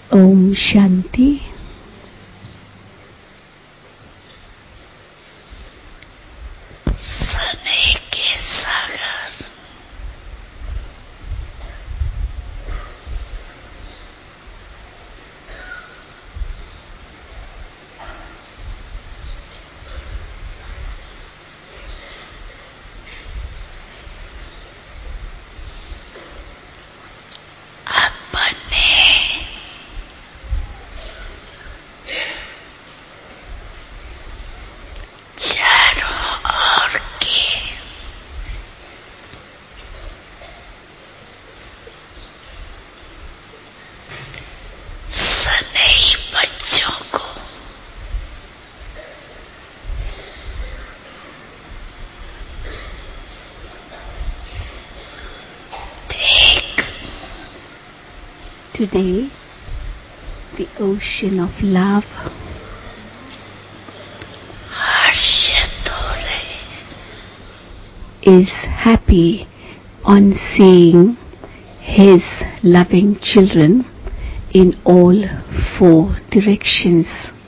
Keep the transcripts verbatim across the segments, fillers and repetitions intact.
Om Shanti. स्नेह के सागर Today, the ocean of love is happy on seeing his loving children in all four directions.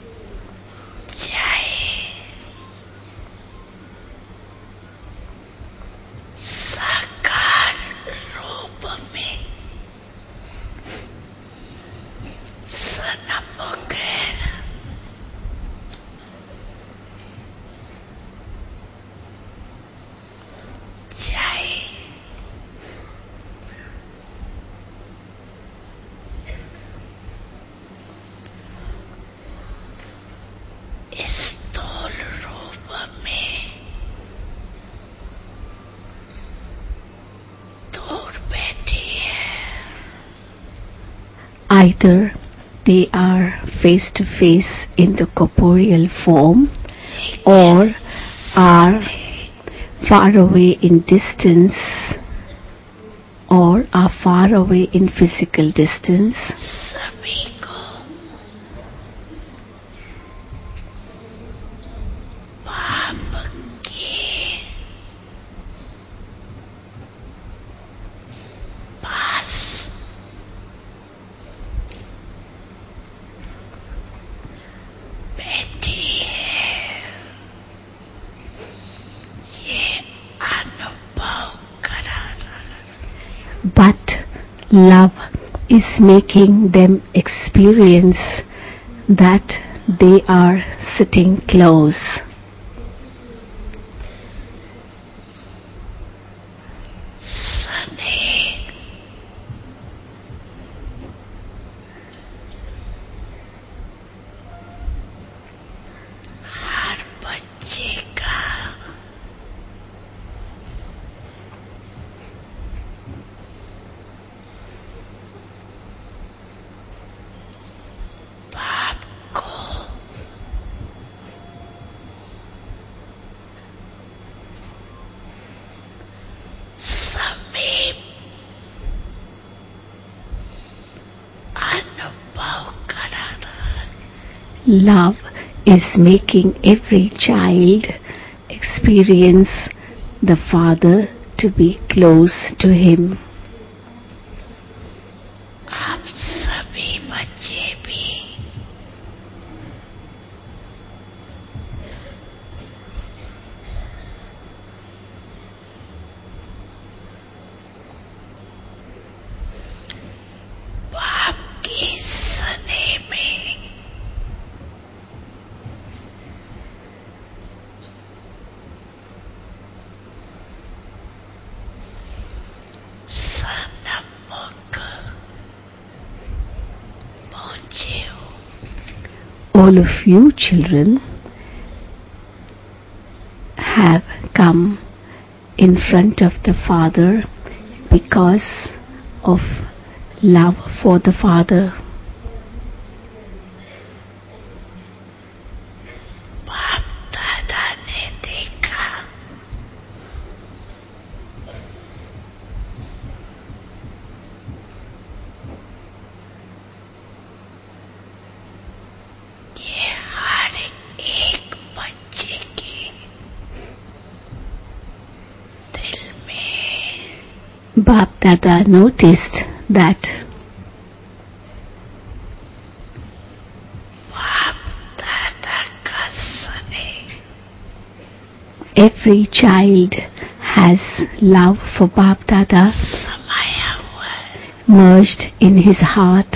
Either they are face to face in the corporeal form or are far away in distance or are far away in physical distance. But love is making them experience that they are sitting close. Love is making every child experience the Father to be close to him. All of you children have come in front of the Father because of love for the Father. Bap Dada noticed that every child has love for Bap Dada merged in his heart.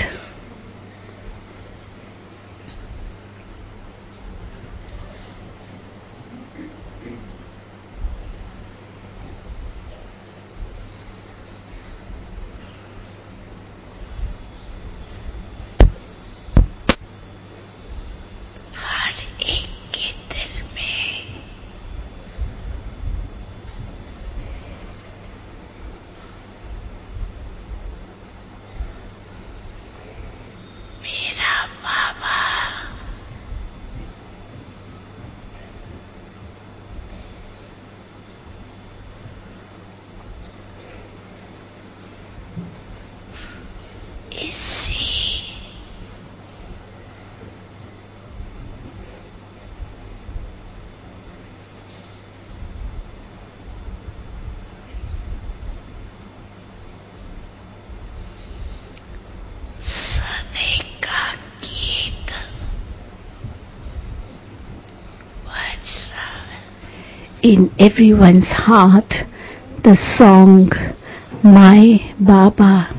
In everyone's heart, the song My Baba,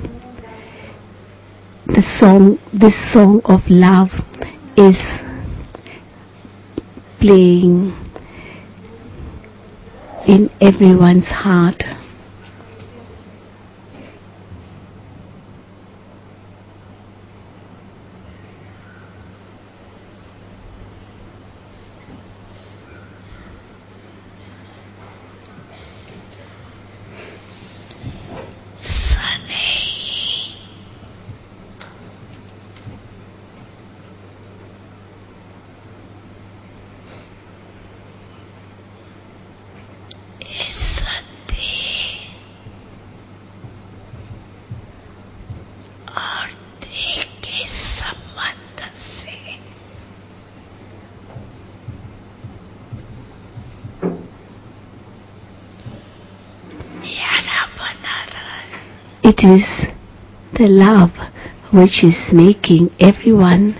the song, this song of love is playing in everyone's heart. It is the love which is making everyone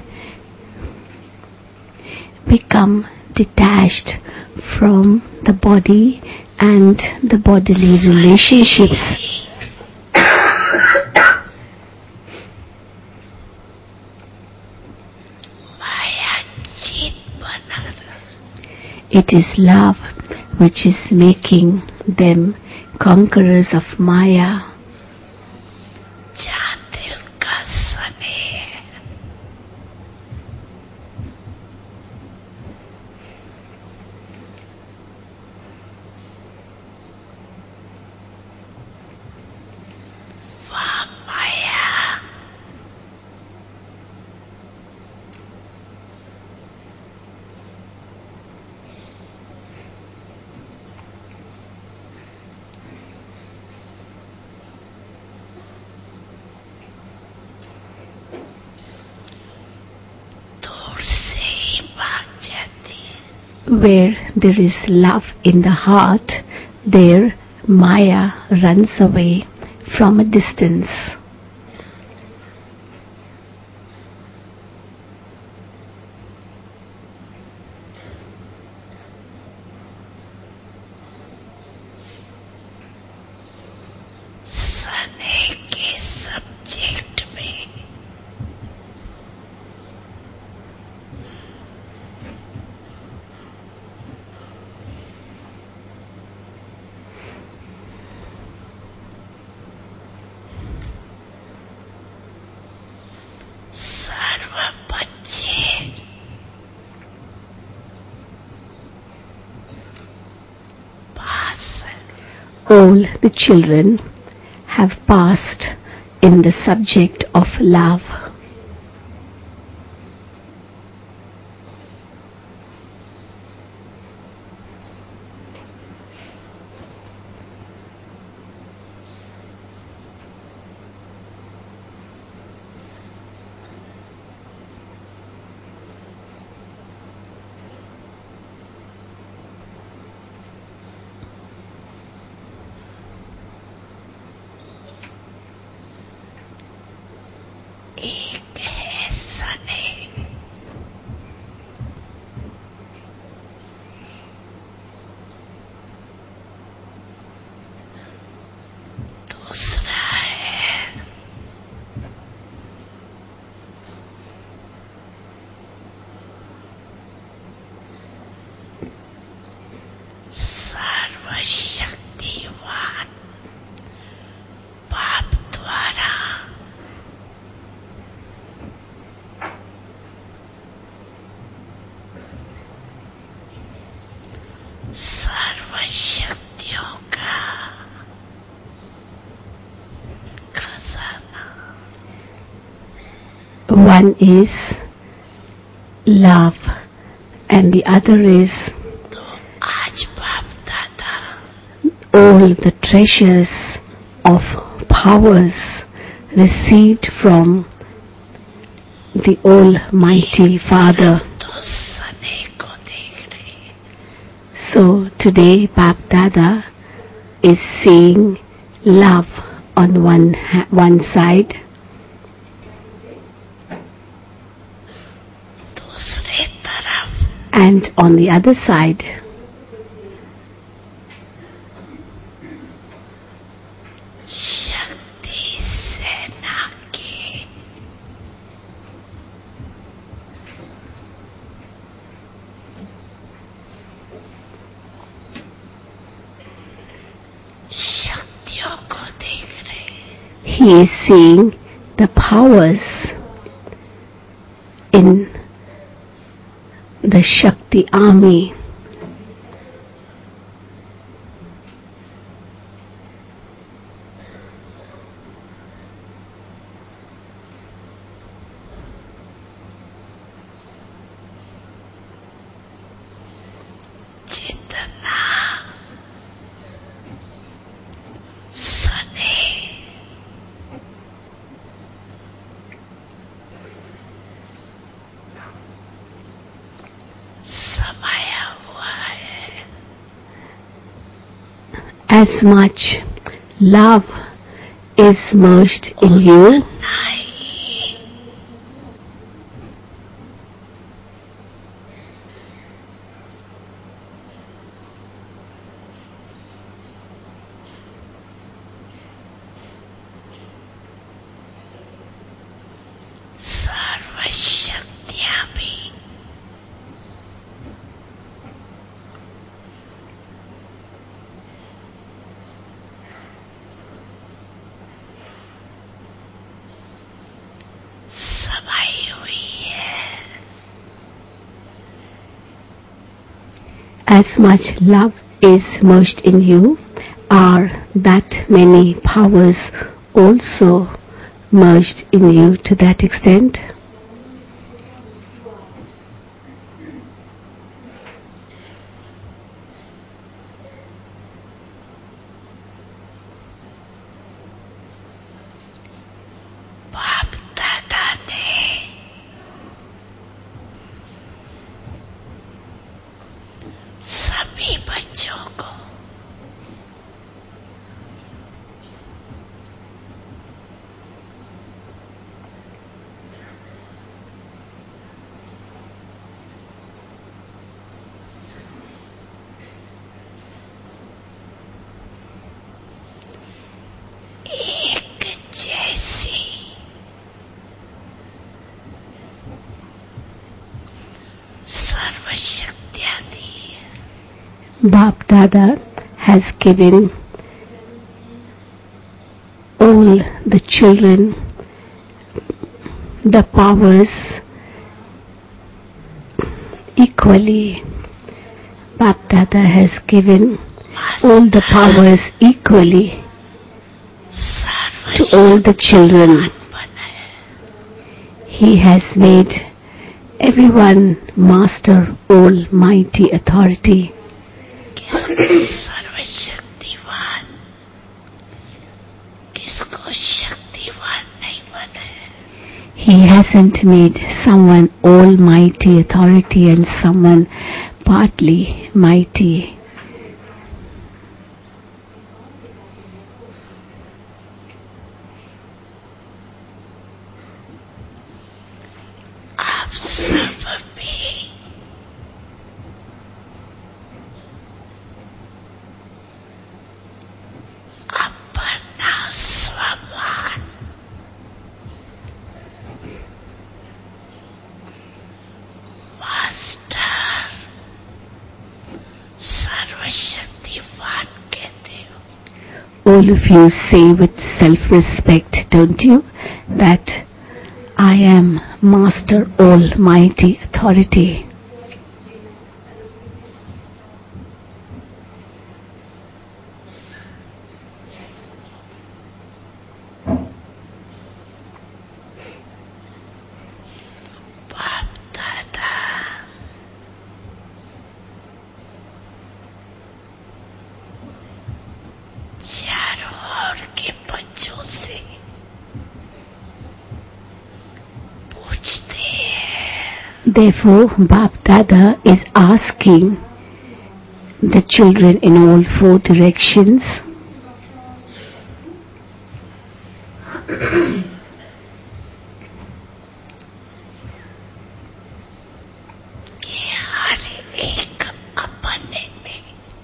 become detached from the body and the bodily relationships. It is love which is making them conquerors of Maya. Where there is love in the heart, there Maya runs away from a distance. All the children have passed in the subject of love. One is love and the other is तो आज बाप दादा all the treasures of powers received from the Almighty Father. तो सने को देख रहे So today Bap Dada is seeing love on one ha- one side दूसरे तरफ and on the other side शक्ति सेना के शक्तियों को देख रहे he is seeing the powers in the Shakti army. जितना सने समाया हुआ है As much love is merged in you, नहीं सर्वशक्तियां भी समाई हुई है as much love is merged in you, are that many powers also merged in you to that extent? बाप दादा ने सभी बच्चों को एक जैसी सर्वशक्तियां दी है Bap Dada has given all the children the powers equally. Bap Dada has given all the powers equally to all the children. He has made everyone master almighty authority. किसको सर्वशक्तिवान किसको शक्तिवान नहीं बनाया He hasn't made someone almighty authority and someone partly mighty. आप सब भी अपना स्वमान master सर्वशक्तिवान कहते हो All of you say with self-respect, don't you, that I am Master Almighty Authority. Therefore, Bap Dada is asking the children in all four directions कि हर एक अपने में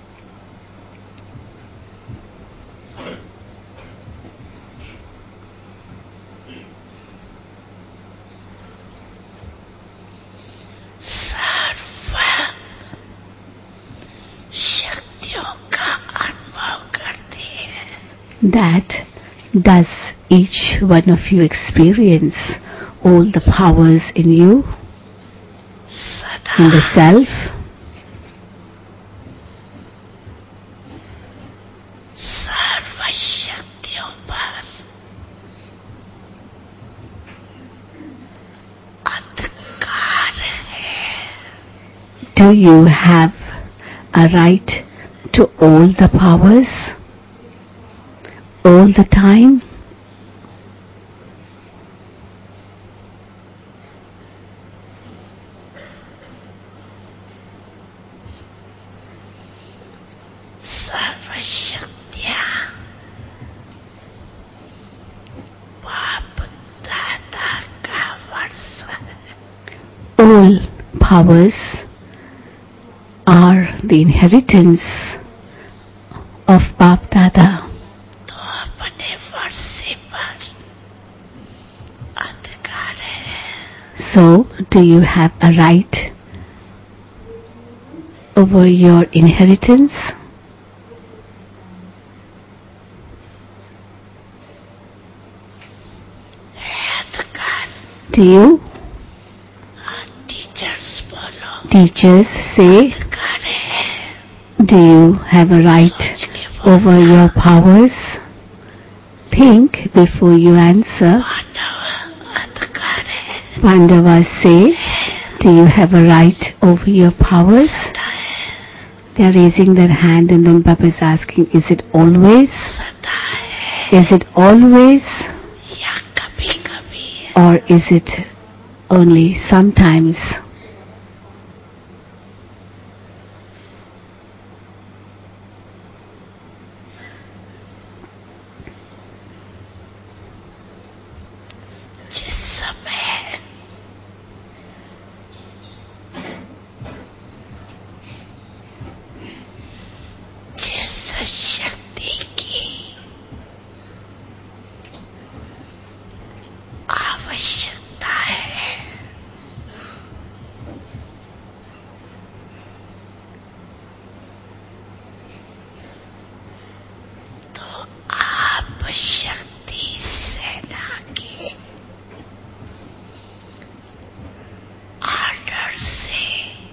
सर्व शक्तियों का अनुभव करते हैं. that does each one of you experience all the powers in you, in the self, सर्व शक्तियों पर अधिकार है. do you have a right to all the powers all the time? सर्व शक्तियाँ बाप दादा का वर्ष है. All powers are the inheritance of Bap Dada. तो अपने वर्षे पर अधिकार है. So, do you have a right over your inheritance? है अधिकार. Do you? टीचर्स बोलो. Teachers say, अधिकार है. do you have a right सोच के बोलो. over your powers? Think before you answer. मानव अधिकार है. Pandavas say, do you have a right over your powers? सदा है. They are raising their hand and then Baba is asking, is it always? सदा है. Is it always? या कभी कभी है. Or is it only sometimes? जिस समय जिस शक्ति की आवश्यकता है तो आप शक्ति सेना के आर्डर से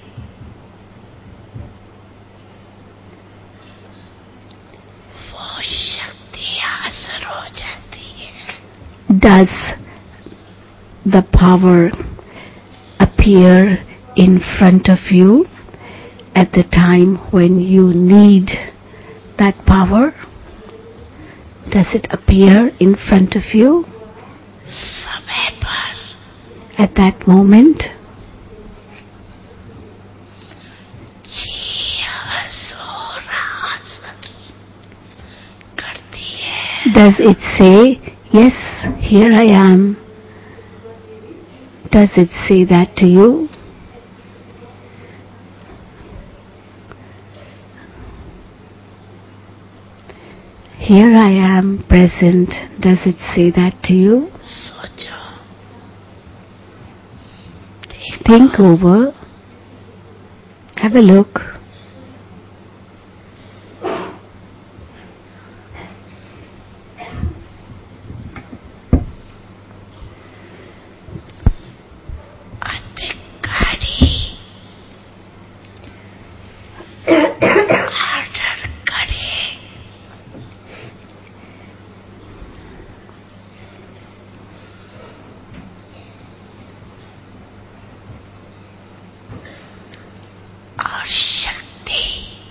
वो शक्ति हासिल हो जाती है. Does the power appear in front of you at the time when you need that power? Does it appear in front of you समय पर at that moment? जी हजूर हासिल करती है. Does it say, yes, here I am? Does it say that to you? Here I am present. Does it say that to you? सोचो. Think over. Have a look. अधिकारी order करे और शक्ति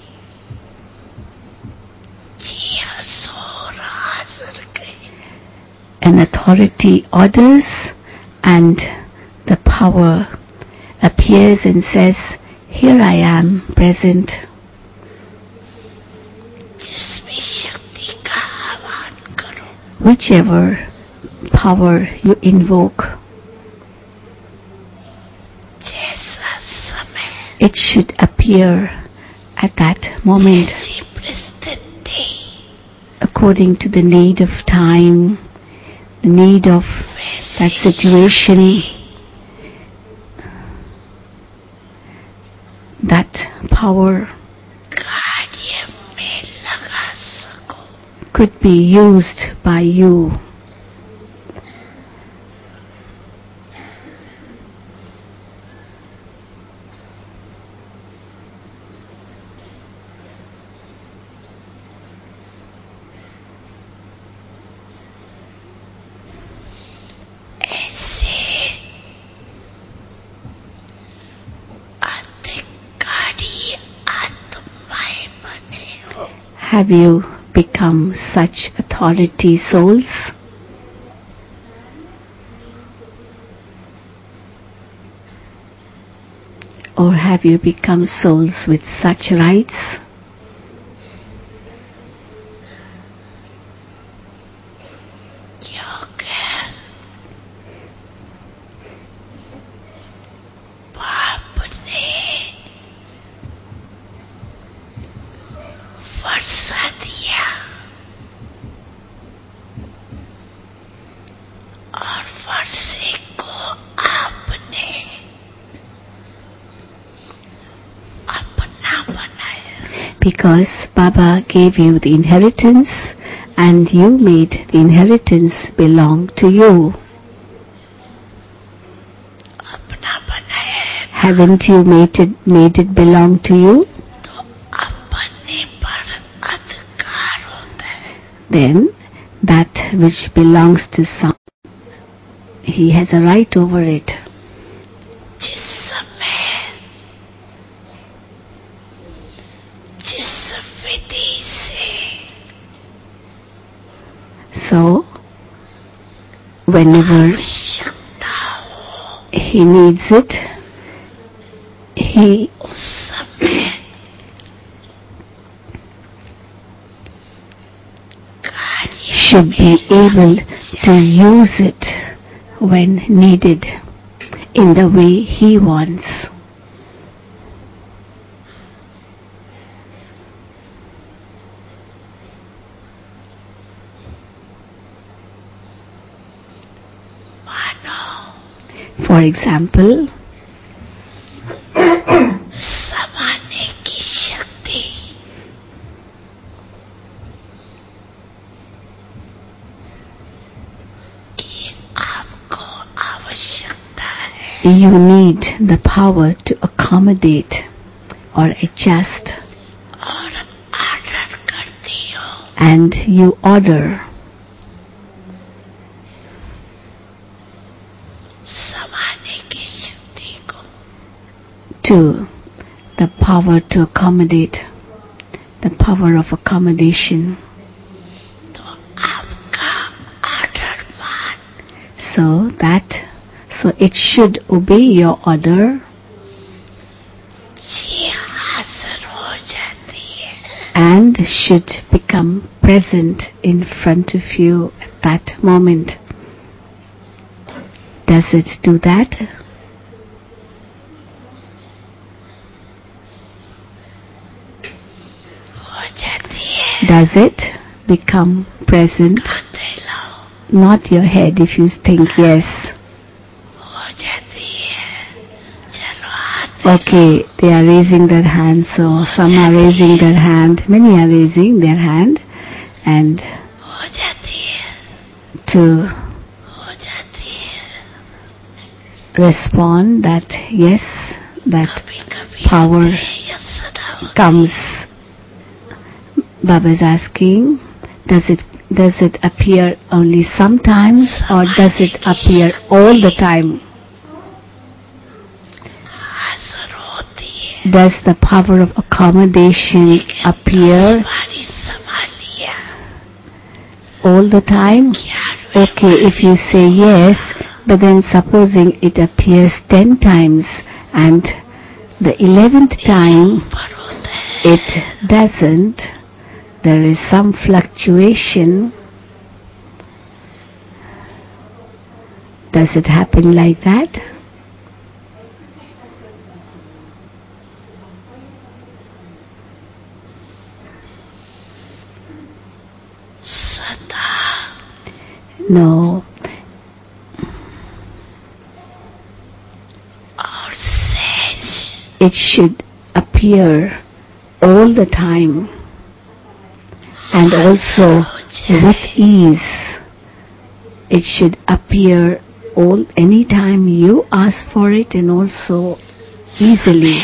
जी हजूर हाजिर करे. An authority orders and the power appears appears and says, here I am present. जिसमें शक्ति का आह्वान करो, Whichever power you invoke, जैसा समय, it should appear at that moment जैसी परिस्थिति, according to the need of time, the need of that situation. That power कार्य में लगा सको. could be used by you. Have you become such authority souls? Or have you become souls with such rights? Because Baba gave you the inheritance and you made the inheritance belong to you. Haven't you made it, made it belong to you? Then that which belongs to some, he has a right over it. So, whenever he needs it, he should be able to use it when needed in the way he wants. For example, समाने की शक्ति, कि आपको आवश्यकता है. You need the power to accommodate or adjust. और order करती हो. And you order. To the power to accommodate, the power of accommodation. तो आपका आर्डर मान. So that, so it should obey your order. जी हाजिर हो जाती है. And should become present in front of you at that moment. Does it do that? Does it become present? Not your head if you think yes. Okay, they are raising their hand, so some are raising their hand, many are raising their hand, and to respond that yes, that power comes. Baba is asking, does it does it appear only sometimes or does it appear all the time? Does the power of accommodation appear all the time? Okay, if you say yes, but then supposing it appears ten times And the eleventh time it doesn't, there is some fluctuation. Does it happen like that? Sada. No. Or sense. It should appear all the time and also with ease. It should appear all any time you ask for it and also easily.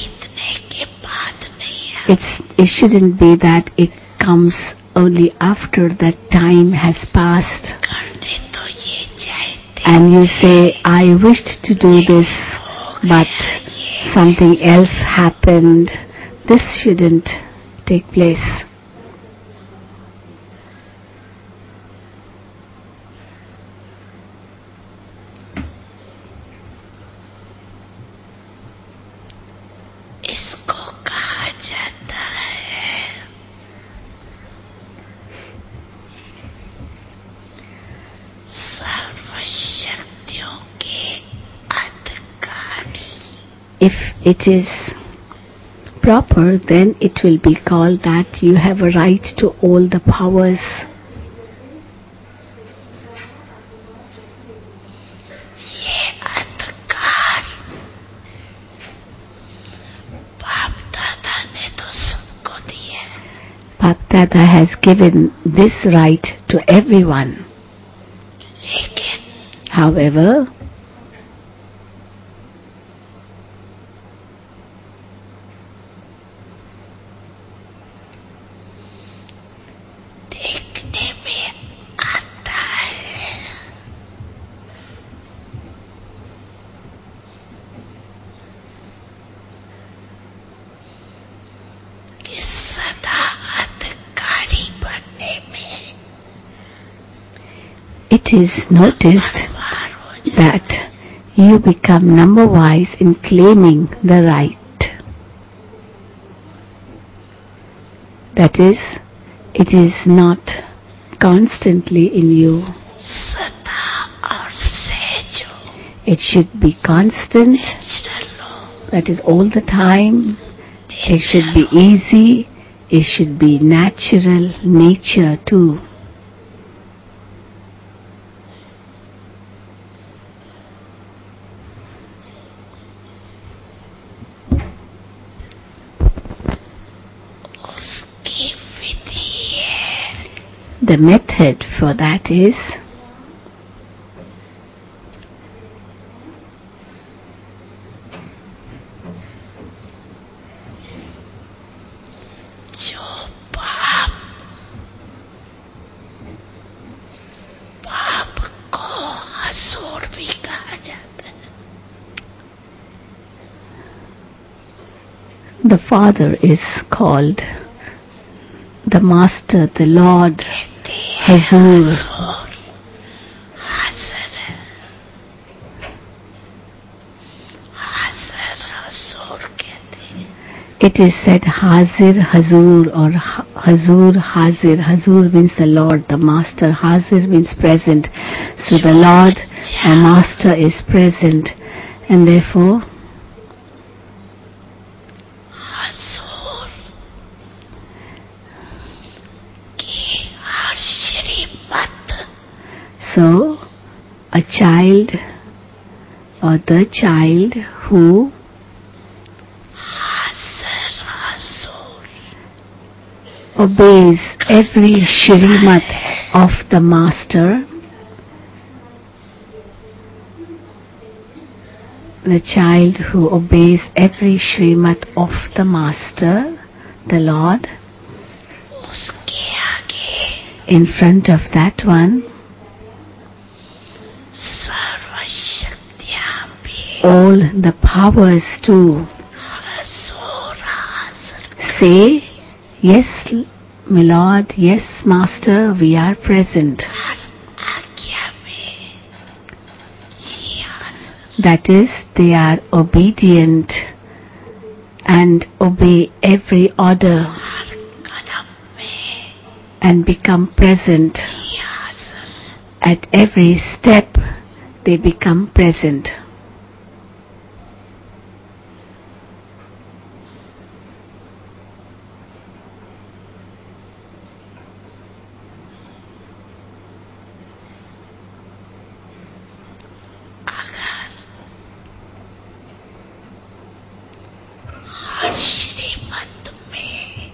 It's, it shouldn't be that it comes only after that time has passed and you say, I wished to do this but something else happened. This shouldn't take place. इसको कहा जाता है सर्वशक्तियों के अधिकारी. If it is proper, then it will be called that you have a right to all the powers. ये अधिकार बाप दादा ने तो सबको दिया. Bap Dada has given this right to everyone. लेकिन However, देखने में आता है कि सदा अधिकारी बनने में it is noticed बार हो जाए. that you become number wise in claiming the right. That is, it is not constantly in you. सदा और सहजो It should be constant, natural हो. that is all the time. It should be easy, it should be natural nature too. उसकी विधि है The method for that is जो पाप पाप को हसूर भी कहा जाता है. the Father is called the Master, the Lord, Hazur. हसूर हाजिर है. हाजिर हसूर कहते हैं. It is said Hazir, Hazur or Ha- Hazur, Hazir. Hazur means the Lord, the Master. Hazir means present. So the Lord, the Master is present. And therefore, हसूर की हर श्रीमत so a child or the child who हाजिर हसूर obeys every Shrimat of the Master, the child who obeys every Shrimat of the Master, the Lord, उसके आगे in front of that one, सर्वशक्तियाँ भी all the powers too हसूर हाजिर say, yes, my Lord, yes, Master, we are present. हर आज्ञा में जी हाजिर. That is, they are obedient and obey every order हर कदम में and become present. जी हाजिर At every step, they become present. अगर हर श्रीमत में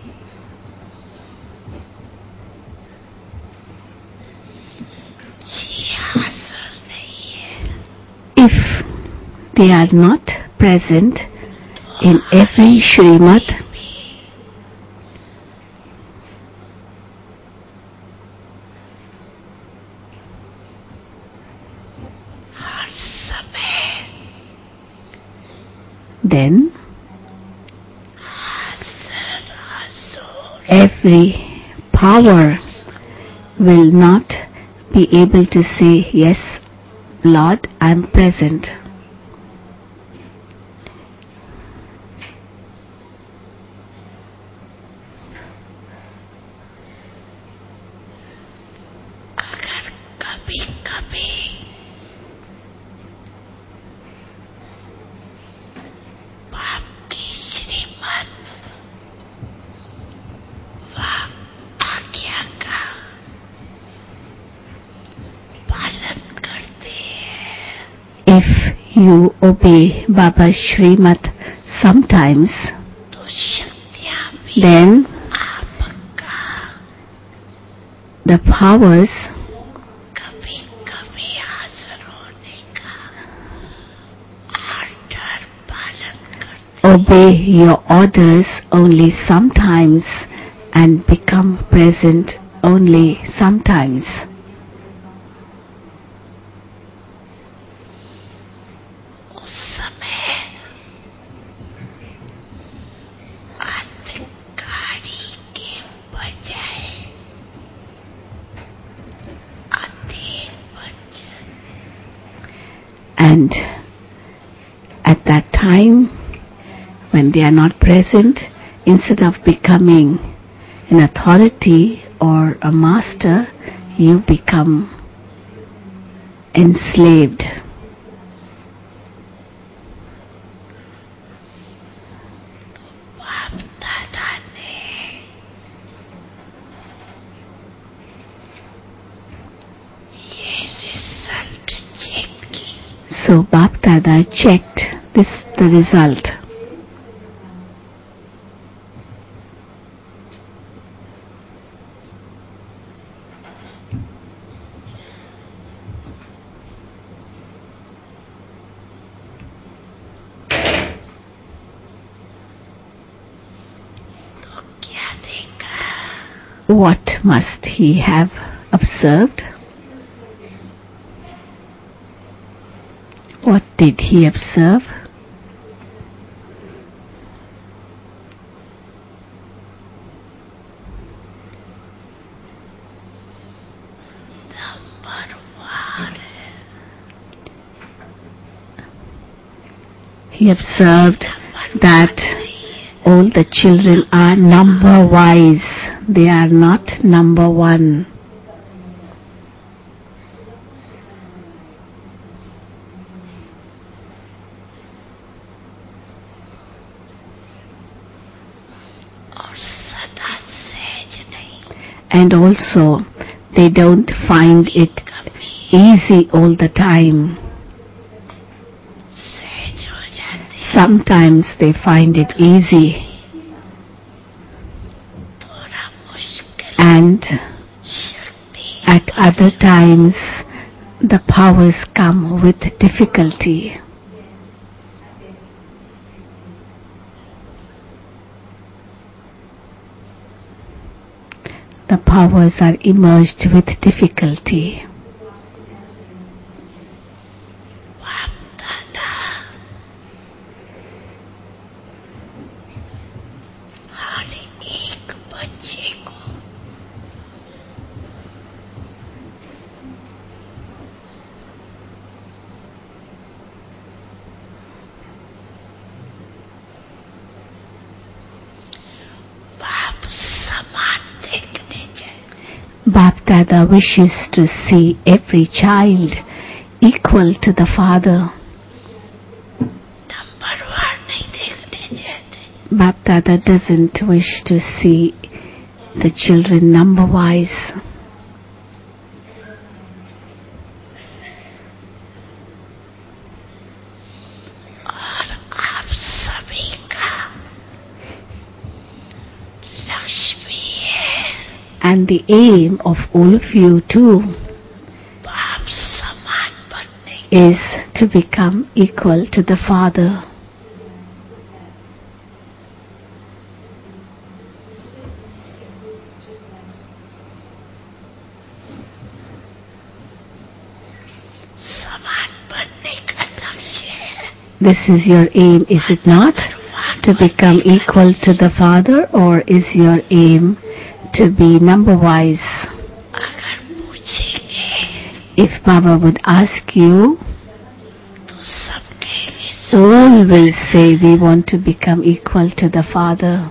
जी हाजिर नहीं है If they are not present in every Shrimad, भी हर समय then हाजिर हजूर every power will not be able to say, yes, Lord, I am present. अगर कभी कभी बाप की श्रीमत व आज्ञा का पालन करते हैं If you obey Baba's Shrimad sometimes, तो शक्तियाँ भी then आपका the powers कभी कभी हाजिर होने का आर्डर पालन करते obey your orders only sometimes and become present only sometimes. उस समय अंधकारी के बजाय अंधेर बन जाते And at that time, when they are not present, instead of becoming an authority or a master, you become enslaved. बाप दादा ने ये रिजल्ट चेक की So Bap Dada checked this the result. तो क्या देखा What must he have observed? What did he observe? Number one He observed that all the children are number-wise. They are not number one. और सदा सहज नहीं And also, they don't find it कभी easy all the time. सहज हो जाते हैं Sometimes they find it easy, थोड़ा मुश्किल and शक्ति at other times, the powers come with difficulty. The powers are emerged with difficulty. बाप दादा हर एक बच्चे को Bapdada wishes to see every child equal to the father. Bapdada doesn't wish to see the children number-wise. And the aim of all of you too is to become equal to the Father. This is your aim, is it not? To become equal to the Father, or is your aim to be number-wise? If Baba would ask you, all will say we want to become equal to the Father.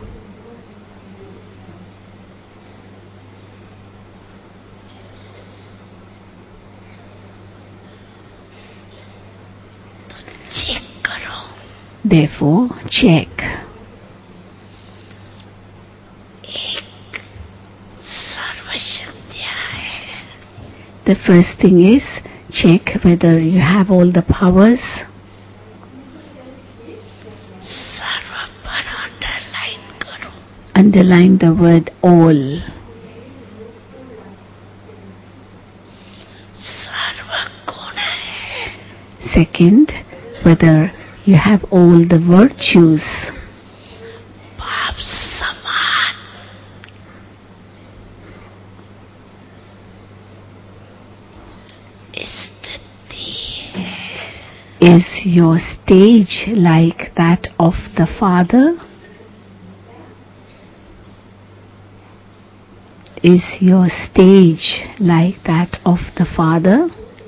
Therefore, check. The first thing is, check whether you have all the powers. Underline the word all. Second, whether you have all the virtues. Is your stage like that of the Father? Is your stage like that of the Father?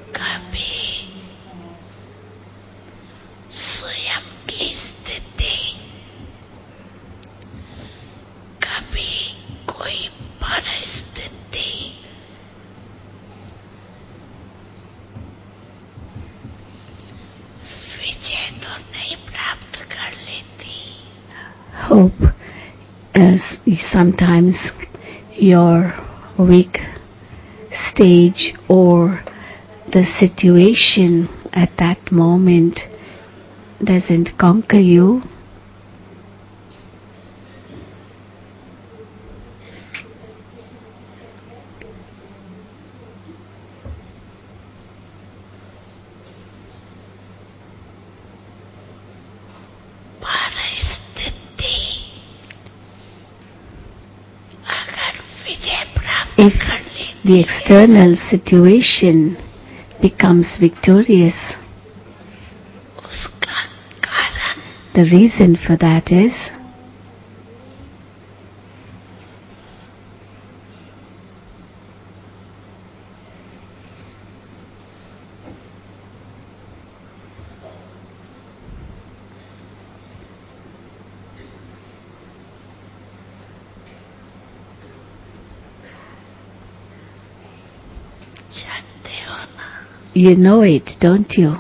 Hope as sometimes your weak stage or the situation at that moment doesn't conquer you. If the external situation becomes victorious, the reason for that is you know it, don't you?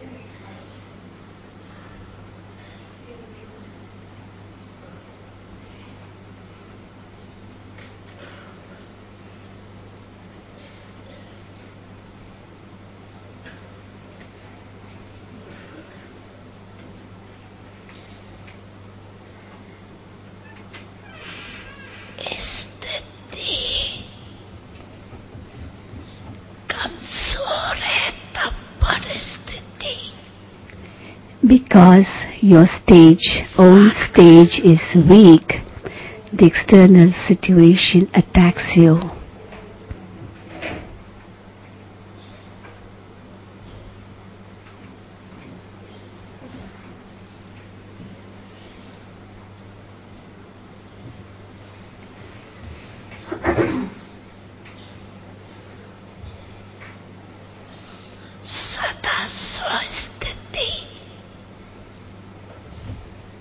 Because your stage, own stage is weak, the external situation attacks you.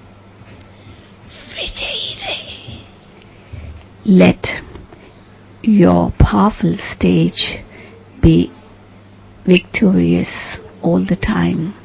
Let your powerful stage be victorious all the time.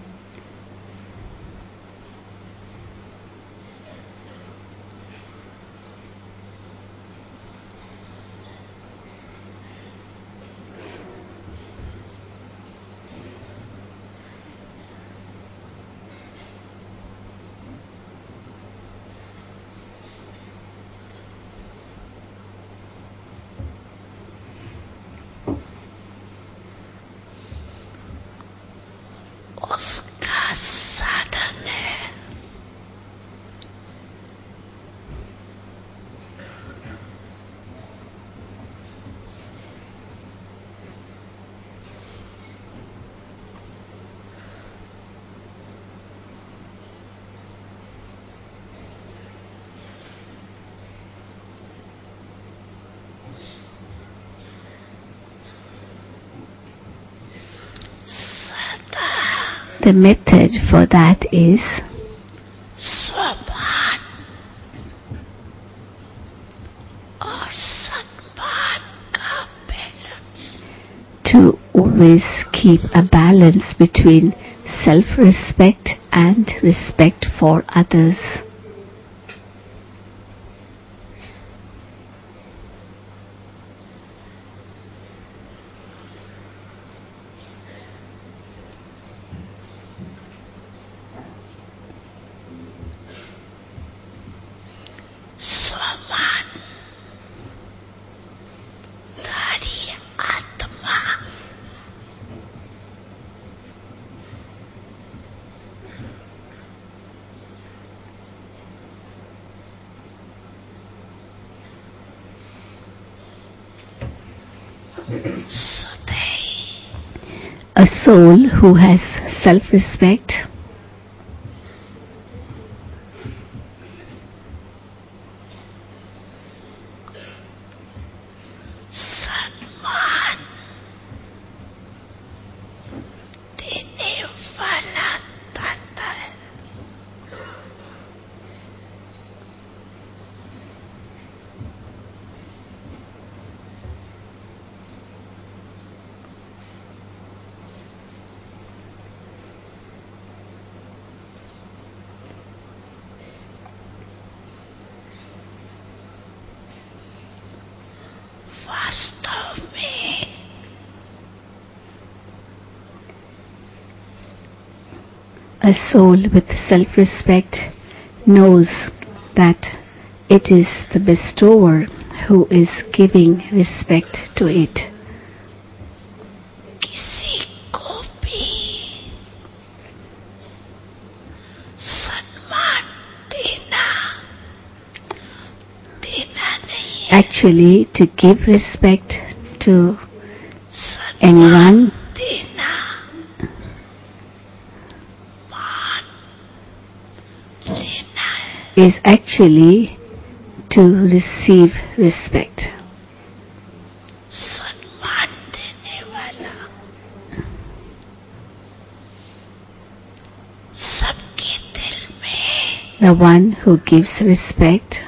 उसका साधन है The method for that is स्वमान और सम्मान का balance. to always keep a balance between self-respect and respect for others. स्वमान धारी आत्मा सदैव A soul who has self-respect सम्मान देने वाला दाता है. वास्तव में a soul with self-respect knows that it is the bestower who is giving respect to it. किसी को भी सम्मान देना देना नहीं है. Actually, to give respect to सम्मान anyone देना मान लेना है. is actually to receive respect. सम्मान देने वाला सबके दिल में The one who gives respect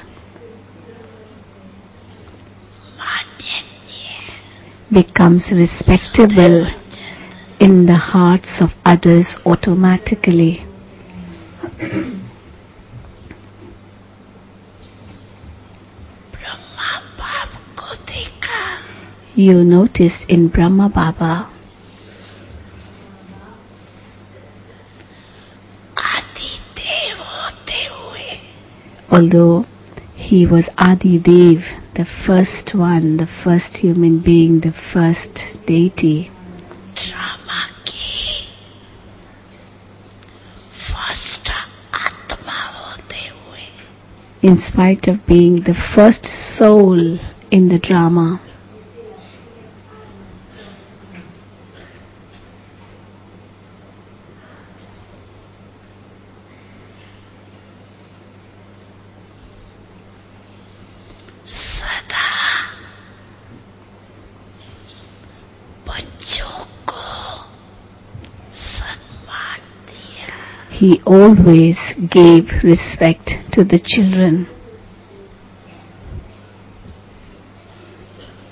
मान्यनीय becomes respectable in the hearts of others automatically. Brahma बाप को देखा You noticed in Brahma Baba, आदि देव होते हुए although he was Adi Dev, the first one, the first human being, the first deity, drama की first आत्मा होते हुए in spite of being the first soul in the drama, सदा बच्चों को सम्मान दिया. he always gave respect to the children.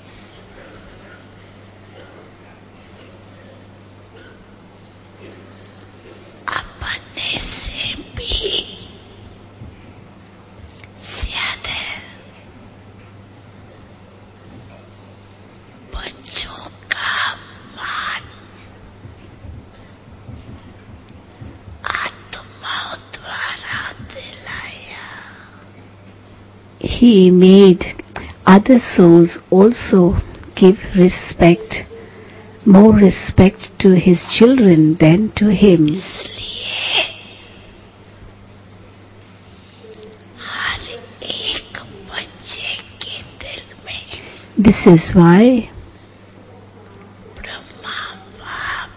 he made other souls also give respect, more respect to his children than to him. इसलिए हर एक बच्चे के दिल में This is why ब्रह्मा बाप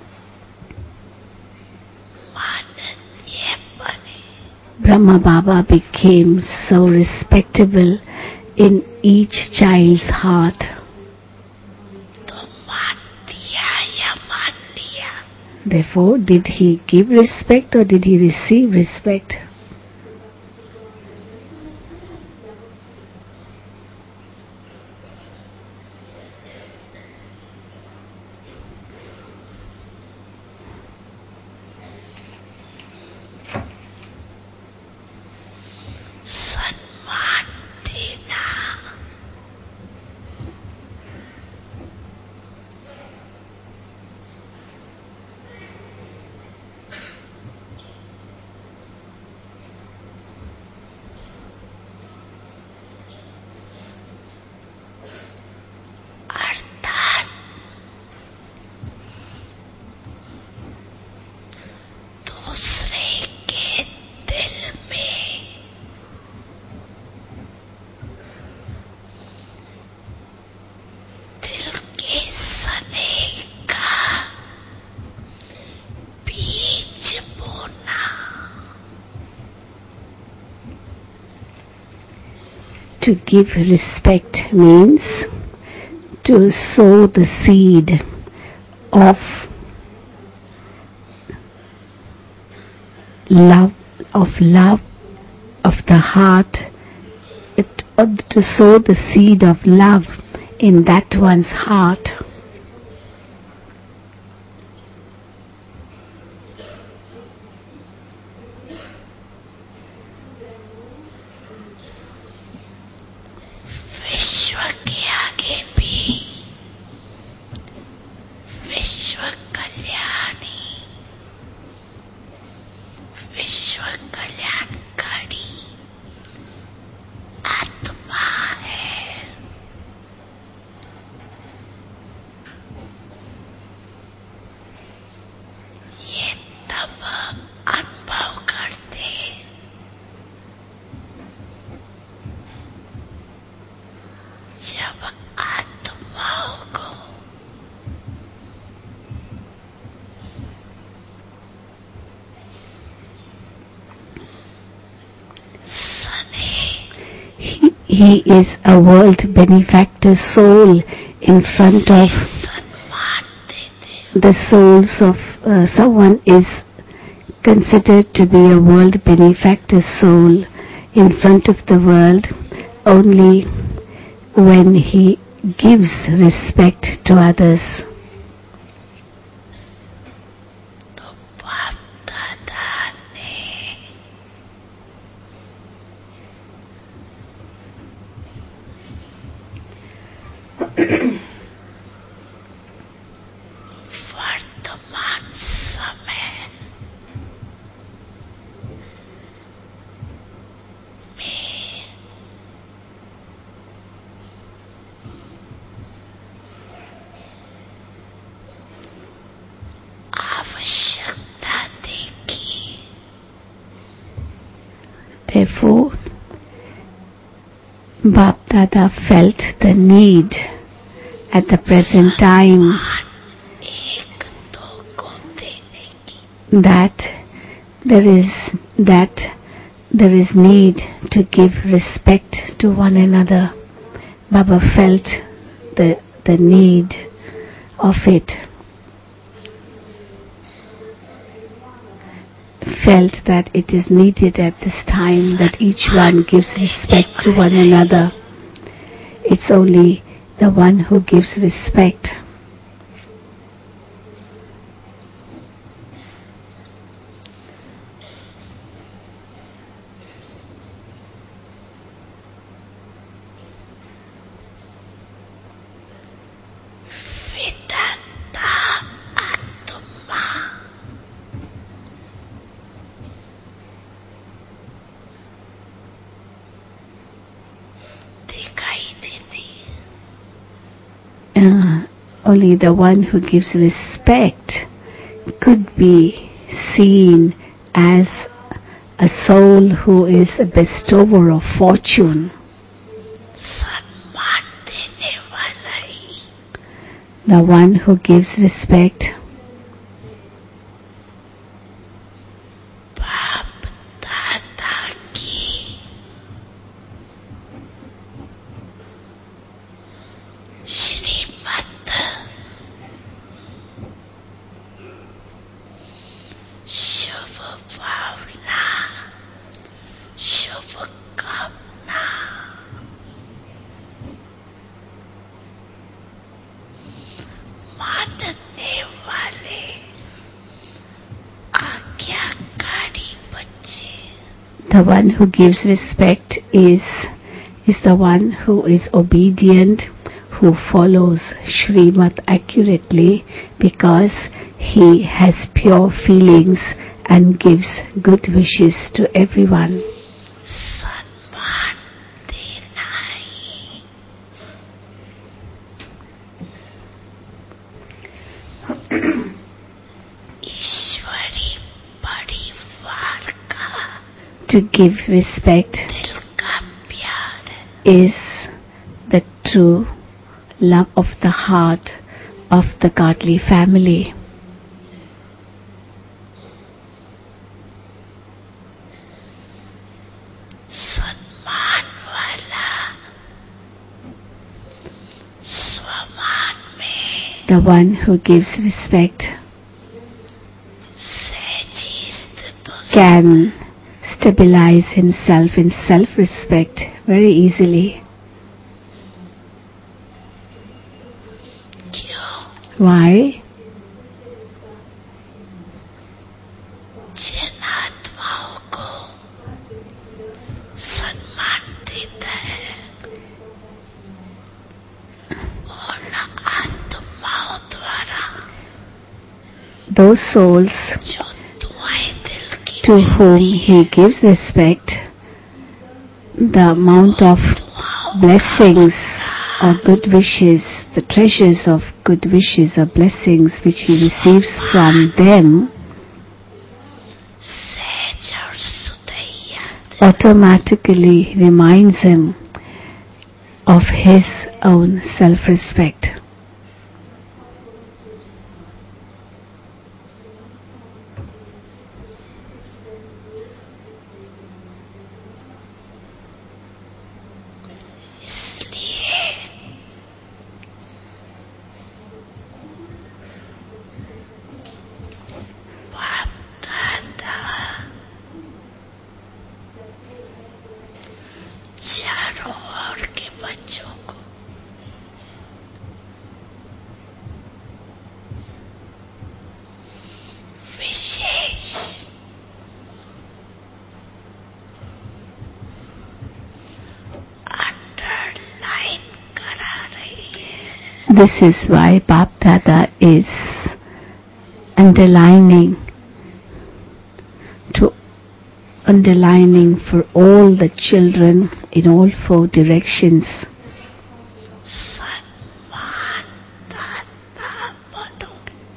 माननीय बने. Brahma Baba became so respectable in each child's heart. तो मान दिया या मान लिया. Therefore, did he give respect or did he receive respect? सम्मान देना अर्थात दूसरे के दिल में दिल के स्नेह का बीज बोना. To give respect means to sow the seed of love, of love of the heart, it, uh, to sow the seed of love in that one's heart. विश्व के आगे भी विश्व कल्याणी विश्व कल्याणकारी आत्मा है. ये तब अनुभव करते जब आत्माओं को स्नेह He, he is a world benefactor soul in front of सम्मान देते. the souls of uh, someone is considered to be a world benefactor soul in front of the world only when he gives respect to others. तो बाप दादा ने वर्तमान समय में आवश्यकता देखी. Therefore, Bap Dada felt the need at the present time एक दो को देने की. that there is that there is need to give respect to one another. Baba felt the the need of it, felt that it is needed at this time that each one gives respect to one another. It's only the one who gives respect विधाता आत्मा only the one who gives respect could be seen as a soul who is a bestower of fortune. सम्मान देने वाला ही The one who gives respect बाप दादा की श्रीमत शुभ भावना शुभ कामना मानने वाले आज्ञाकारी बच्चे The one who gives respect is is the one who is obedient, who follows Srimad accurately because he has pure feelings and gives good wishes to everyone. सम्मान देना ही ईश्वरी परिवार का To give respect दिल का प्यार है is the true love of the heart of the godly family. सम्मान वाला स्वमान में The one who gives respect सहजी स्थित हो can stabilize himself in self-respect very easily. क्यों Why? जिन आत्माओं को सम्मान देता है उन आत्माओं द्वारा Those souls जो दुआएं दिल की to whom मिलती he gives respect, the amount of दुआओं blessings or good wishes, the treasures of good wishes or blessings which he receives from them सहज और सुदैया automatically reminds him of his own self-respect. इसलिए बाप दादा चारों ओर के बच्चों को विशेष अंडरलाइन करा रही है This is why Bap Dada is underlining to underlining for all the children in all four directions. सम्मान दाता बनो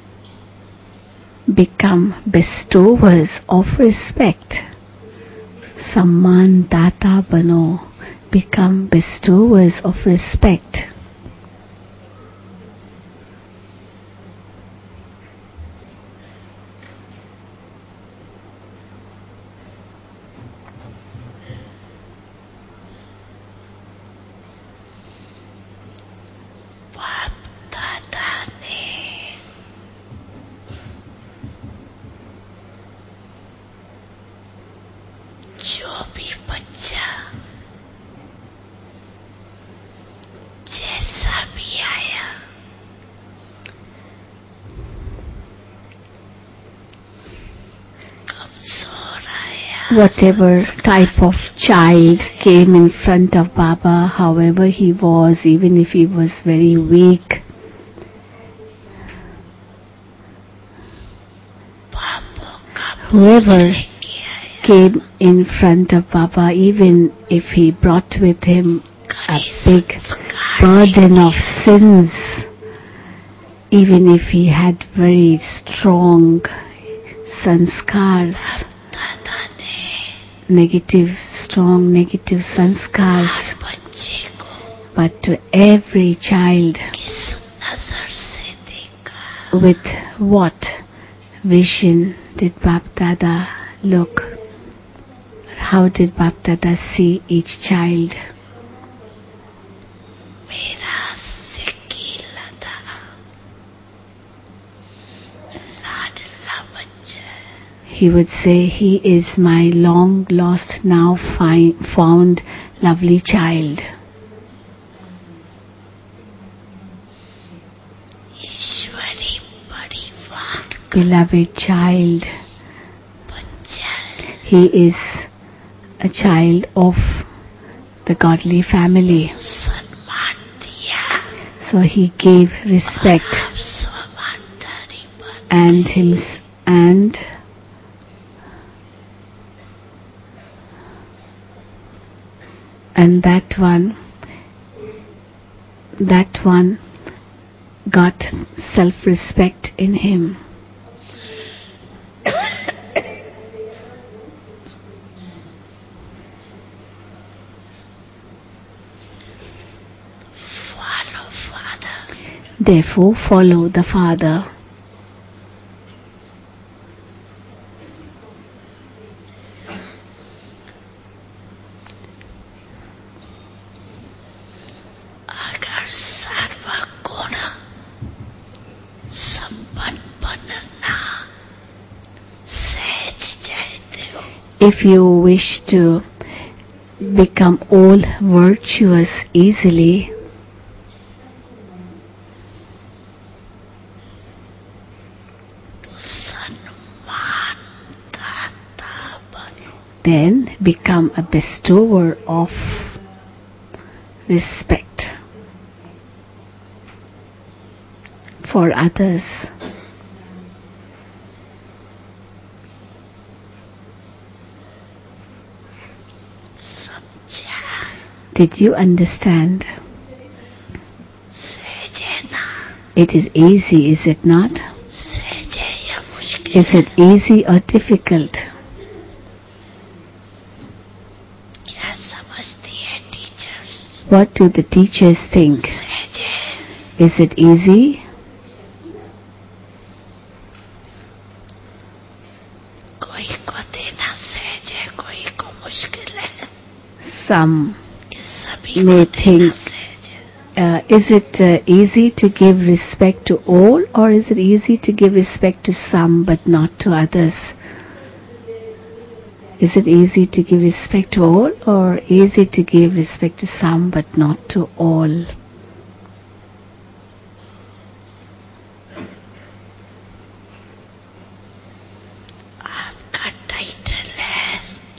Become bestowers of respect. Samman Data Bano. Become bestowers of respect. बाप दादा ने जो भी बच्चा जैसा भी आया कमजोर आया Whatever type of child came in front of Baba, however he was, even if he was very weak, पापों का whoever बोझ लेके आया came in front of Baba, even if he brought with him a कड़ी big संस्कार burden of sins, even if he had very strong sanskars, दादा ने negative, strong negative sanskars, हर बच्चे को but to every child, किस नजर से देखा? with what vision did Bap Dada look? How did Bap Dada see each child? मेरा सिक्की लता लाडला बच्चा He would say, he is my long lost, now fi- found lovely child. ईश्वरी परिवार Beloved child, बच्चा he is a child of the godly family. सम्मान दिया So he gave respect आप स्वामानदारी पर and him and and that one that one got self-respect in him. follow father Therefore follow the Father. अगर सर्वगुण संपन्न बनना सहज चाहते हो If you wish to become all virtuous easily, तो सम्मान दाता बनो then become a bestower of respect for others. समझा Did you understand? सहज है ना It is easy, is it not? सहज है या मुश्किल Is it easy or difficult? क्या समझती है teachers What do the teachers think? सहज है Is it easy? कोई को देना सहज है कोई को मुश्किल है Some कि सभी may को देना think, सहज है uh, is it uh, easy to give respect to all, or is it easy to give respect to some but not to others? Is it easy to give respect to all, or easy to give respect to some but not to all? आपका title है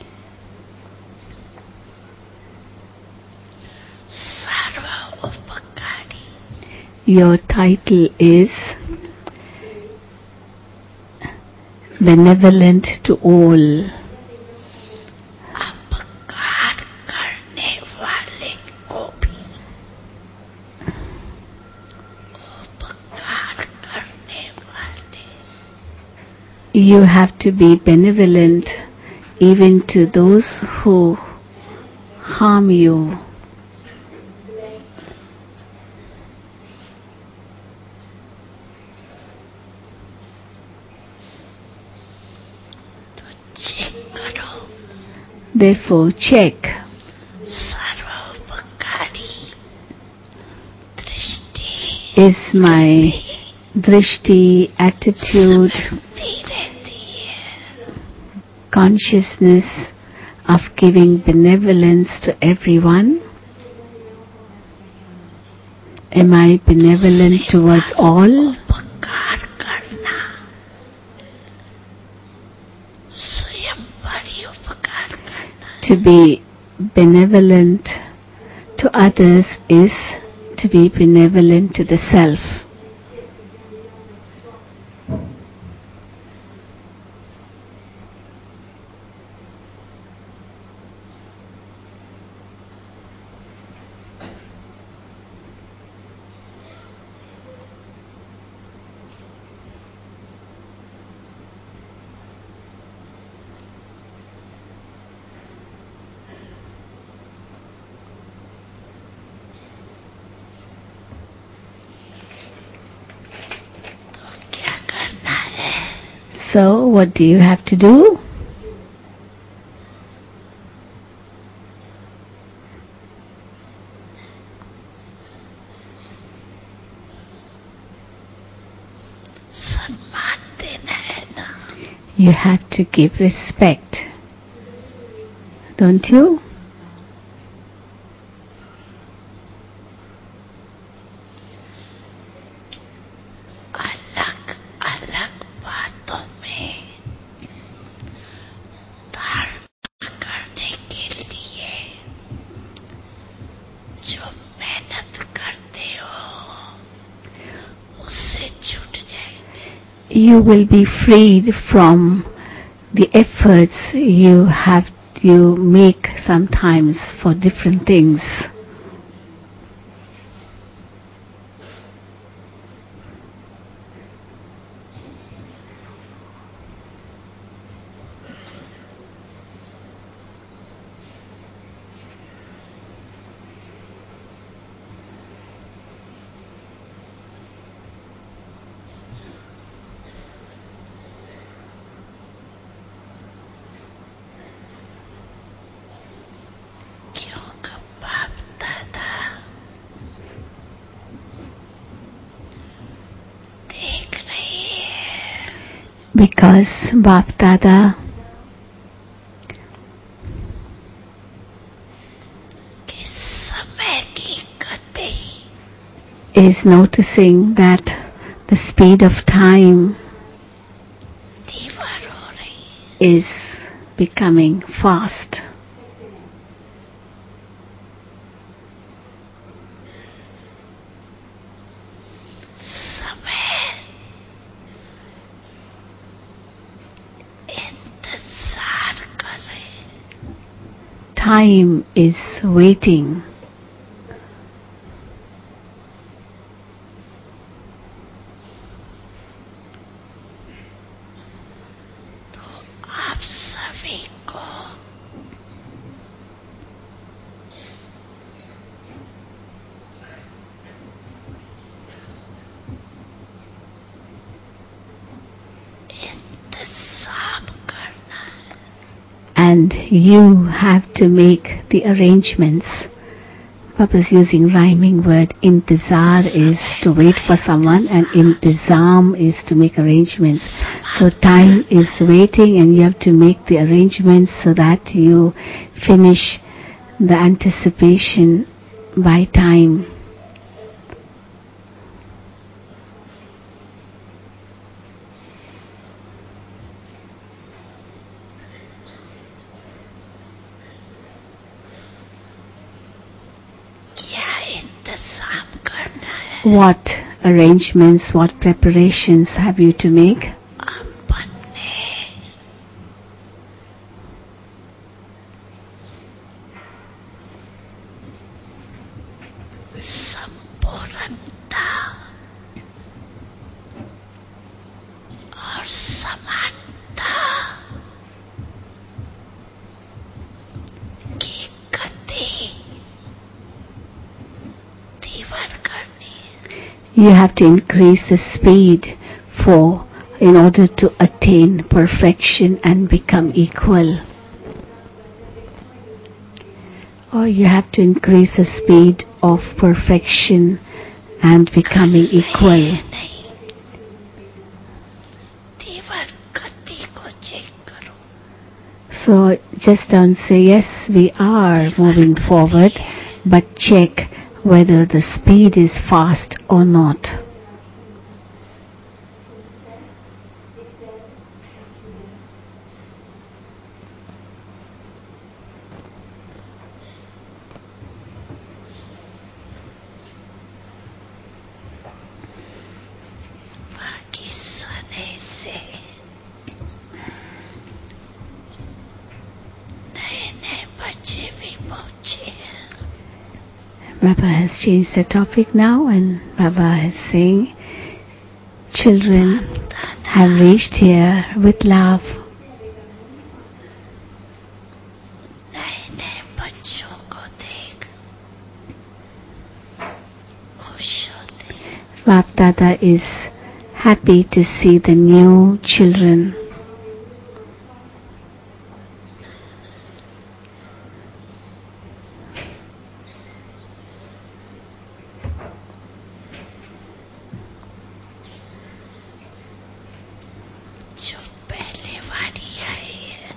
सर्व उपकारी Your title is benevolent to all. उपकार करने वाले को भी उपकार करने वाले You have to be benevolent even to those who harm you. तो चेक करो Therefore, check, सर्व उपकारी दृष्टि is my drishti, attitude, दी रहती है consciousness of giving benevolence to everyone? Am I benevolent towards all? उपकार करना स्वयं पर ही उपकार करना To be benevolent to others is to be benevolent to the self. So what do you have to do? सम्मान देना है ना. You have to give respect, don't you? अलग अलग बातों में धारणा करने के लिए जो मेहनत करते हो उससे छूट जाएंगे. You will be freed from the efforts you have you make sometimes for different things. क्योंकि बाप दादा देख रही है Because Bap Dada कि समय की गति is noticing that the speed of time धीवर हो रही है. is becoming fast. समय इंतजार कर रहे हैं. Time is waiting. तो आप सभी को इंतजाम करना है. And you have to make the arrangements. Papa's using rhyming word. Intizar is to wait for someone and intizam is to make arrangements. So time is waiting and you have to make the arrangements so that you finish the anticipation by time. क्या इंतजाम करना है. What arrangements, what preparations have you to make? अपने संपूर्णता और समानता की गति धीवर करनी है. You have to increase the speed for in order to attain perfection and become equal. Or you have to increase the speed of perfection and becoming equal. नहीं, धीवर गति को चेक करो. So just don't say yes, we are moving forward, but check whether the speed is fast or not. बाकी सने से नए नए बच्चे भी पहुंचे हैं. Baba has changed the topic now and Baba is saying children have reached here with love. नए नए बच्चों को देख खुश होते हैं. Bap Dada is happy to see the new children. बारी आई,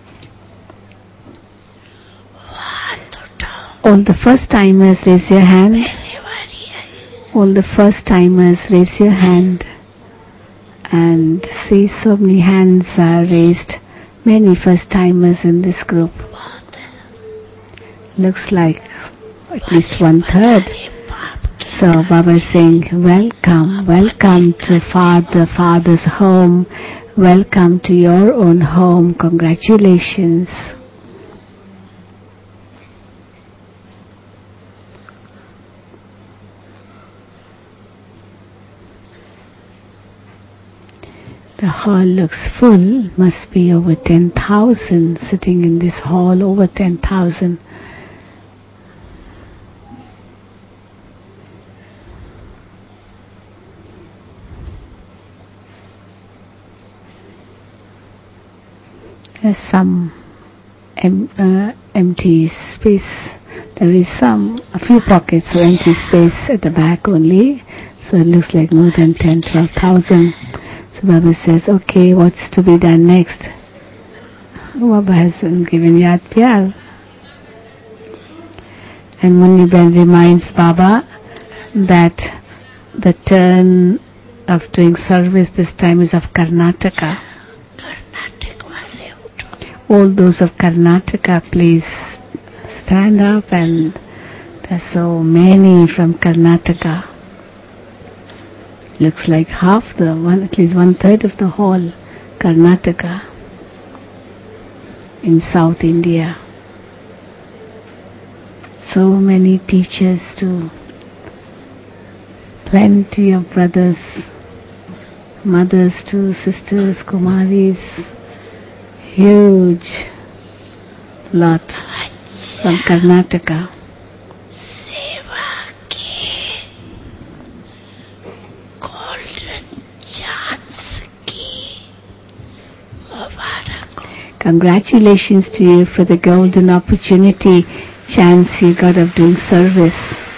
हाथ उठाओ, All the first timers, raise your hand. पहली बारी आई, All the first timers, raise your hand. And see, so many hands are raised. Many first timers in this group. बहुत है, Looks like at least one third. अरे बाप की So Baba is saying, welcome, welcome to Father, Father's home. Welcome to your own home. Congratulations. The hall looks full. Must be over ten thousand sitting in this hall. Over ten thousand. There's some em, uh, empty space. There is some, a few pockets of empty space at the back only. So it looks like more than ten, twelve thousand. So Baba says, okay, what's to be done next? Baba hasn't given Yad Pyar. And Munni Ben reminds Baba that the turn of doing service this time is of Karnataka. Karnataka वाले उठो, All those of Karnataka, please stand up, and there's so many from Karnataka. Looks like half the one, at least one third of the hall, Karnataka, in South India. So many teachers too. Plenty of brothers, mothers too, sisters, Kumaris. Huge lot from Karnataka. सेवा के golden chance की मुबारक हो, Congratulations to you for the golden opportunity, chance you got of doing service.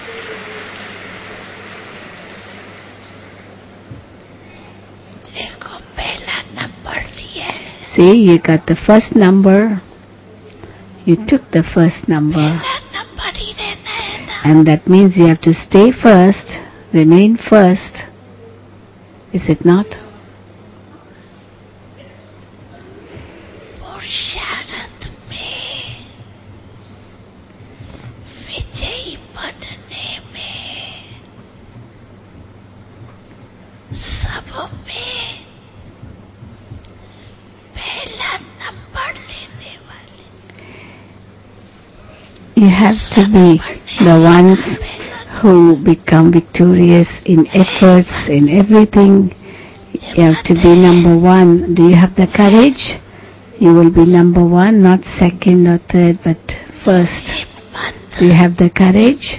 देखो पहला number लिया है, See, you got the first number. You took the first number. पहला number ही रहना है ना, And that means you have to stay first, remain first. Is it not? पुरुषार्थ में विजयी बनने में सब में पहला नंबर लेने वाले, You have to be the ones who become victorious in efforts, in everything. You have to be number one. Do you have the courage? You will be number one, not second or third, but first. हिम्मत Do you have the courage?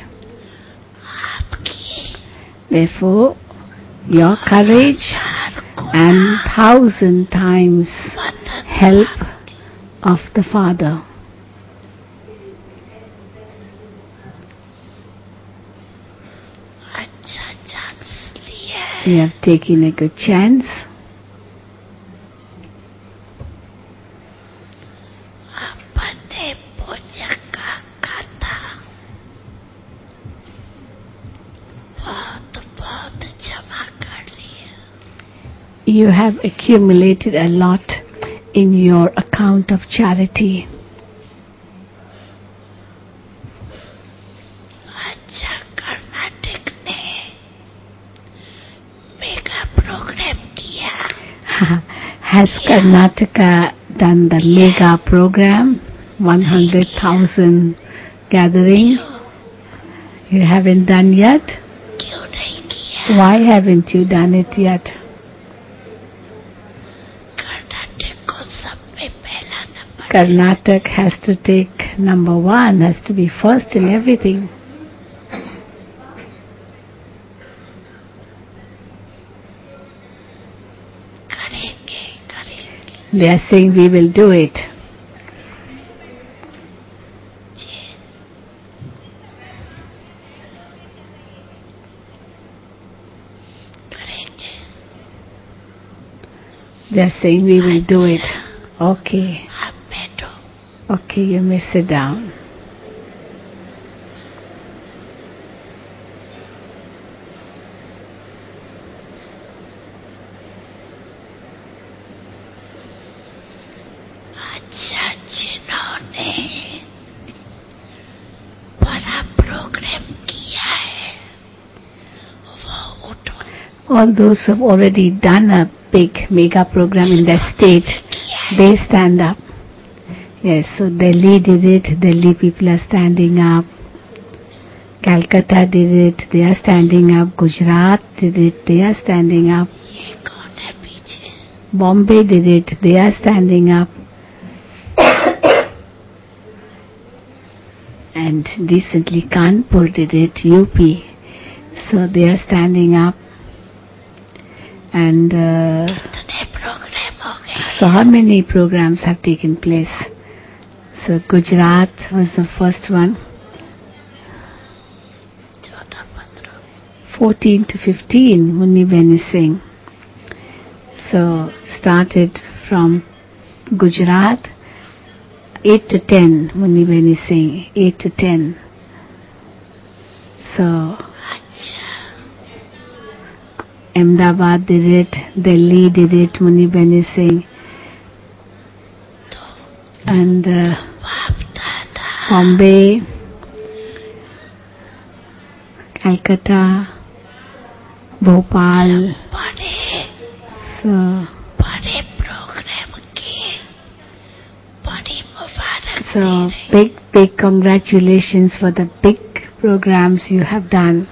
आपकी Therefore, your courage चार and गुना thousand times मदद help of the Father. अच्छा chance लिया है, You have taken a good chance. अपने पुण्य का खाता बहुत बहुत जमा कर लिया, You have accumulated a lot in your account of charity. अच्छा कर्नाटक ने मेगा प्रोग्राम किया, Has Karnataka done the mega program, one hundred thousand gathering? You haven't done yet? क्यों नहीं किया, Why haven't you done it yet? Karnataka को सब में पहला number, Karnataka has to take number one, has to be first in everything. करेंगे करेंगे They are saying we will do it. जी, करेंगे, They are saying we will do it. Okay. आप बैठो. Okay, you may sit down. अच्छा, जिन्होंने बड़ा programme किया है वो उठो. All those who have already done a big mega program in their state, they stand up. Yes, so Delhi did it, Delhi people are standing up. Calcutta did it, they are standing up. Gujarat did it, they are standing up. ये कौन है पीछे? Bombay did it, they are standing up. And recently Kanpur did it, U P. So they are standing up. And uh, कितने programme हो गए? so how many programs have taken place? So Gujarat was the first one. चौदह पंद्रह. fourteen to fifteen, Munni Beni Singh. So started from Gujarat. eight to ten, Munni Beni Singh. eight to ten. So अच्छा. Ahmedabad did it, Delhi did it, Munni Beni Singh. And uh, बाप दादा. Bombay, Calcutta, Bhopal. बड़े So, बड़े programme के बड़ी मुबारक. so big, big congratulations for the big programs you have done.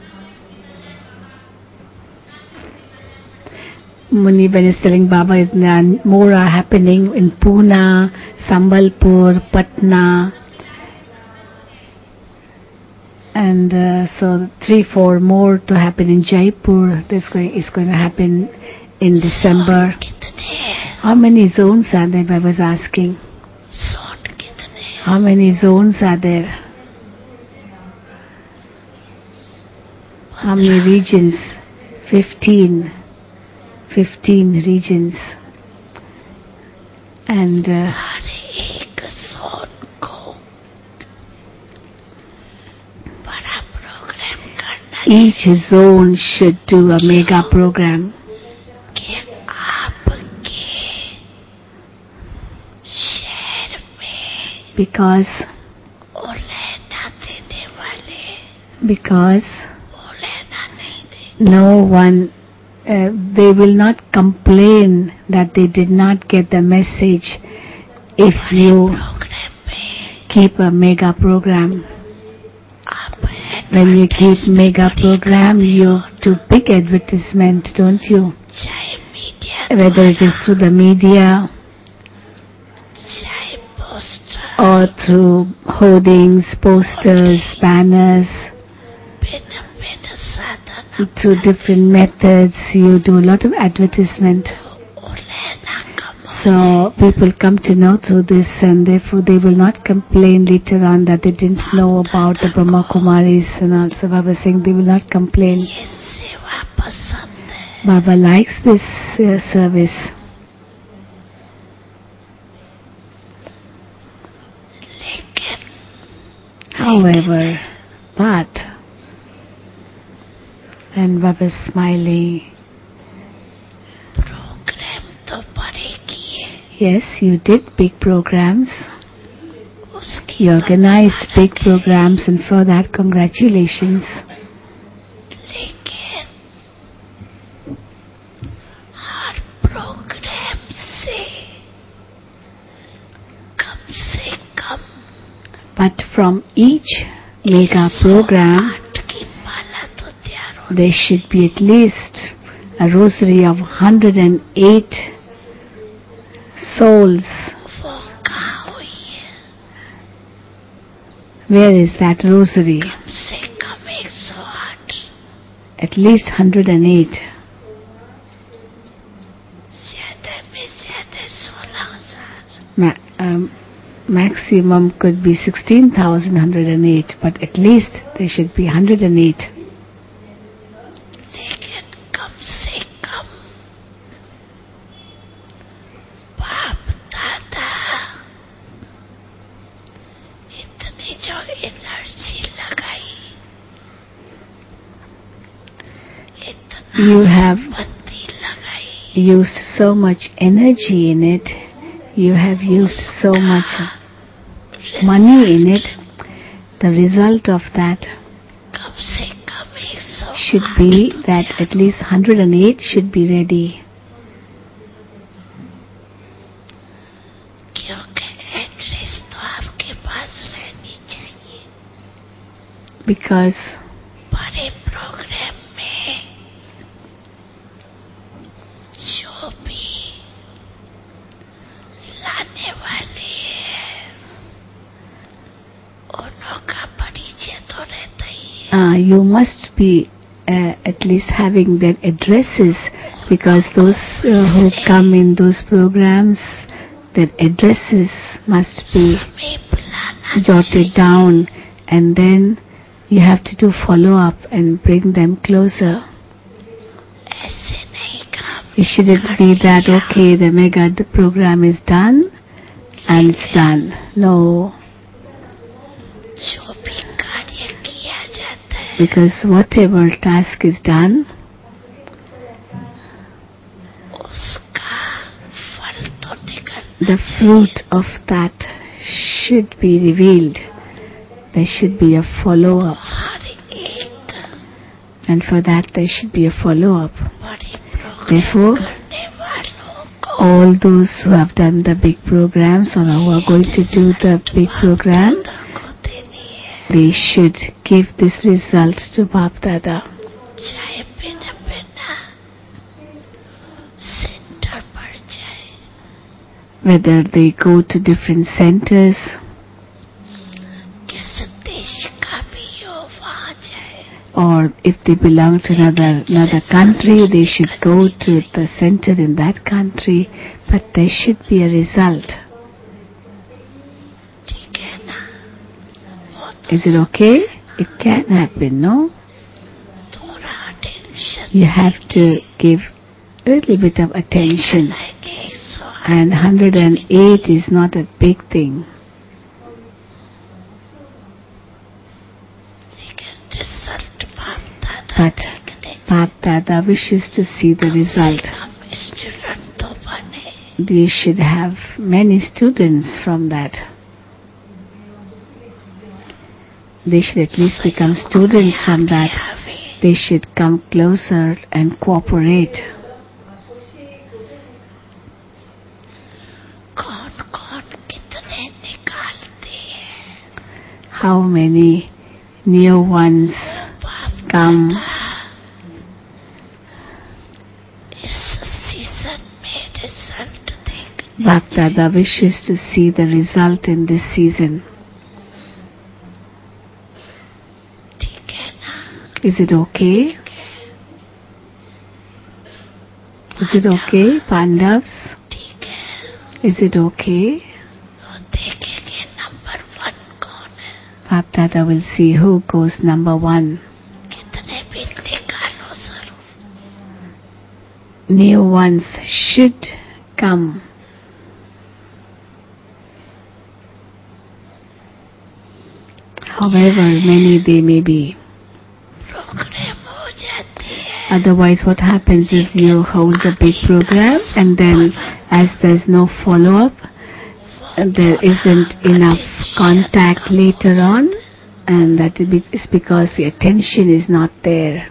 Munni Ben is telling Baba is now more are happening in Pune, Sambalpur, Patna, and uh, so three, four more to happen in Jaipur. This going is going to happen in December. कितने हैं? How many zones are there? Baba was asking. सोन कितने हैं? How many zones are there? How many regions? Fifteen. Fifteen regions. And uh, हर एक सोन को बड़ा programme करना each zone should do a mega program कि आपके शहर में because वो लेना देने वाले because वो लेना नहीं दे. no one uh, they will not complain that they did not get the message if you programme में keep a mega program. आप When you keep mega program, you do big advertisement, don't you? चाहे media Whether it is through the media चाहे poster or through hoardings, posters, banners, भिन्न भिन्न साधन through different methods, you do a lot of advertisement. वो लेना कम हो So people come to know through this, and therefore they will not complain later on that they didn't know about the Brahma Kumaris and all. So Baba is saying they will not complain. ये सेवा पसंद है. Baba likes this uh, service. लेकिन However, but, and Baba is smiling. Programme तो बड़े किए Yes, you did big programs. उसकी You तो organized big मुबारक है. programs, and for that, congratulations. लेकिन हर प्रोग्राम से कम से कम But from each mega program, आठ की माला तो तैयार हो. there should be at least a rosary of one hundred eight souls. वो कहाँ हुई है? Where is that rosary? कम से कम एक सौ आठ. At least one hundred eight. ज्यादा में ज्यादा सोलह हजार. Ma- um, maximum could be sixteen thousand one hundred eight, but at least there should be one hundred eight. लेकिन कम से कम बाप you have used so much energy in it, you have used so much money in it, the result of that should be that at least one hundred eight should be ready. Because uh, you must be uh, at least having their addresses, because those uh, who come in those programs, their addresses must be jotted down, and then you have to do follow-up and bring them closer. It shouldn't be that, okay, the mega program is done and it's done. No. Because whatever task is done, the fruit of that should be revealed. There should be a follow-up. And for that there should be a follow-up. Therefore, all those who have done the big programs or who are going to do the big program, they should give this result to Bap Dada. Whether they go to different centers, or if they belong to another another country, they should go to the center in that country, but there should be a result. Is it okay? It can happen, no? You have to give a little bit of attention, and one hundred eight is not a big thing. But Bap Dada wishes to see the result. They should have many students from that. They should at least become students from that. They should come closer and cooperate. How many new ones come? Bap Dada wishes to see the result in this season. Is it okay? Is it okay, Pandavs? Is it okay? Bap Dada will see who goes number one. New ones should come. However many they may be. Otherwise what happens is you hold a big program, and then as there's no follow-up, there isn't enough contact later on, and that is because the attention is not there.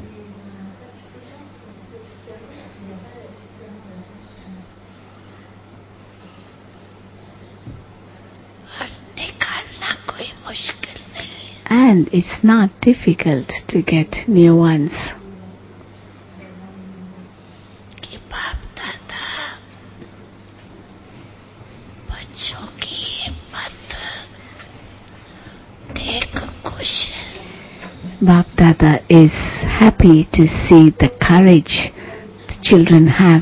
And it's not difficult to get new ones. Bap Dada is happy to see the courage the children have.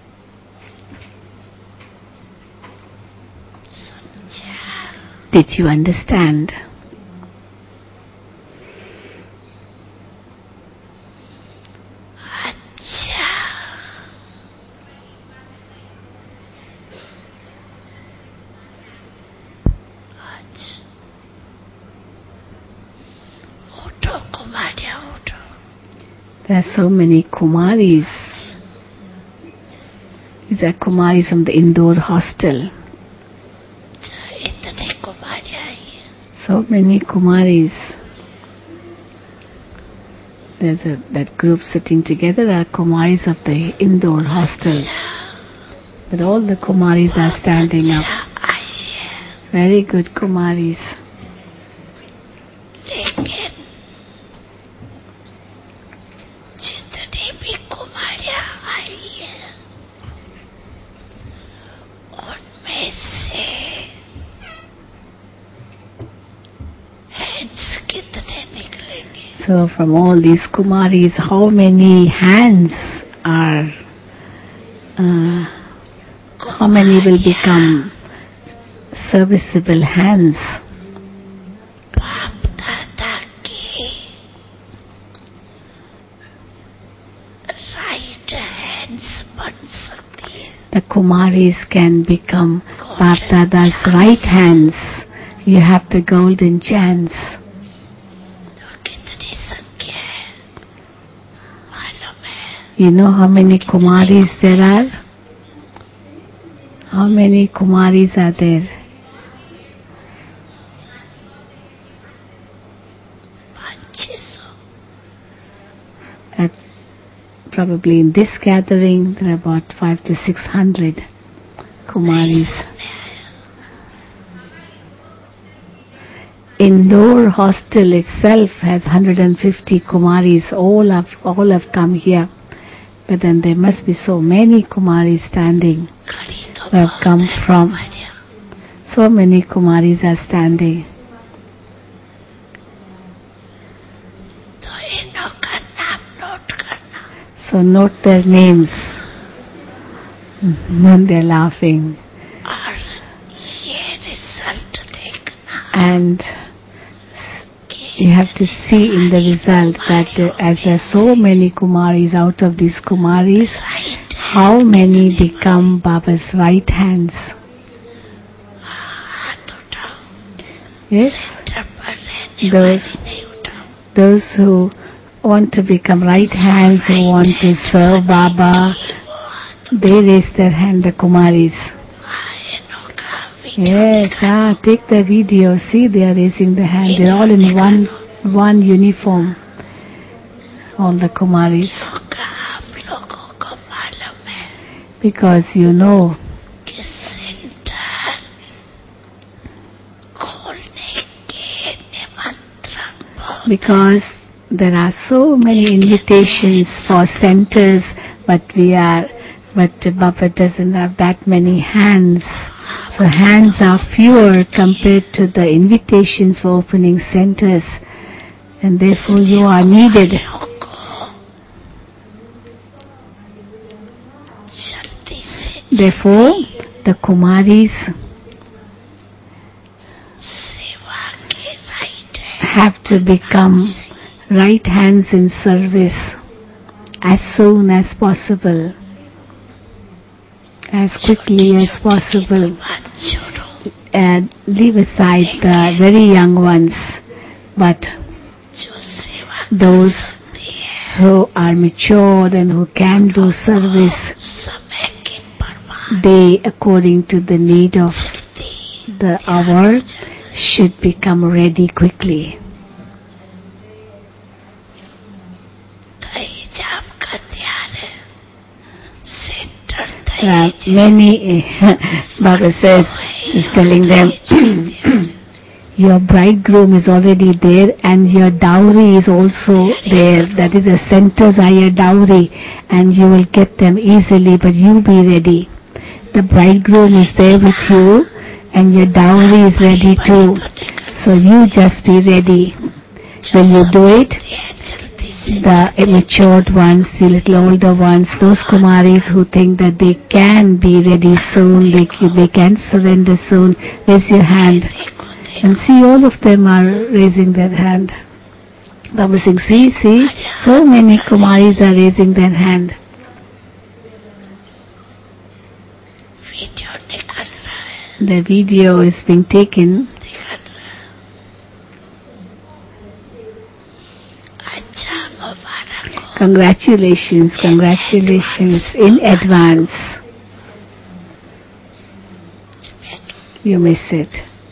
Did you understand? There are so many Kumaris. These are Kumaris from the Indore hostel. इतने कुमारियाँ आई हैं। So many Kumaris. There's a, that group sitting together are Kumaris of the Indore hostel. But all the Kumaris are standing up. Very good Kumaris. लेकिन जितनी भी कुमारियाँ आई हैं, उनमें से hands कितने निकलेंगे? So from all these Kumaris, how many hands are, uh, how many will become serviceable hands? बाप दादा की right hands बन सकती है। The Kumaris can become Bap Dada's right hands. You have the golden chance. तो कितनी संख्या है मालूम है? You know how many Kumaris there are? How many Kumaris are there? At probably in this gathering there are about five to six hundred Kumaris. Indore hostel itself has one hundred fifty Kumaris. All have all have come here, but then there must be so many Kumaris standing who have come from. So many Kumaris are standing. So note their names. When they're laughing. And you have to see in the result that uh, as there are so many Kumaris, out of these Kumaris, how many become Baba's right hands? Yes? Those, those who want to become right hands, who want to serve Baba, they raise their hand, the Kumaris. Yes, ah, take the video. See, they are raising their hand. They are all in one one uniform. All the Kumaris. Because you know, because there are so many invitations for centers, but we are, but Baba doesn't have that many hands. So hands are fewer compared to the invitations for opening centers, and therefore you are needed. Therefore, the Kumaris have to become right hands in service as soon as possible, as quickly as possible, and leave aside the very young ones, but those who are matured and who can do service, they, according to the need of the hour, should become ready quickly. Uh, many, Baba says, is telling them, your bridegroom is already there and your dowry is also there. That is, the centers are your dowry and you will get them easily, but you be ready. The bridegroom is there with you and your dowry is ready too. So you just be ready. When you do it, the matured ones, the little older ones, those Kumaris who think that they can be ready soon, they, they can surrender soon, raise your hand. And see, all of them are raising their hand. Baba saying, see, see, so many Kumaris are raising their hand. The video is being taken. Congratulations, congratulations in advance. You may sit.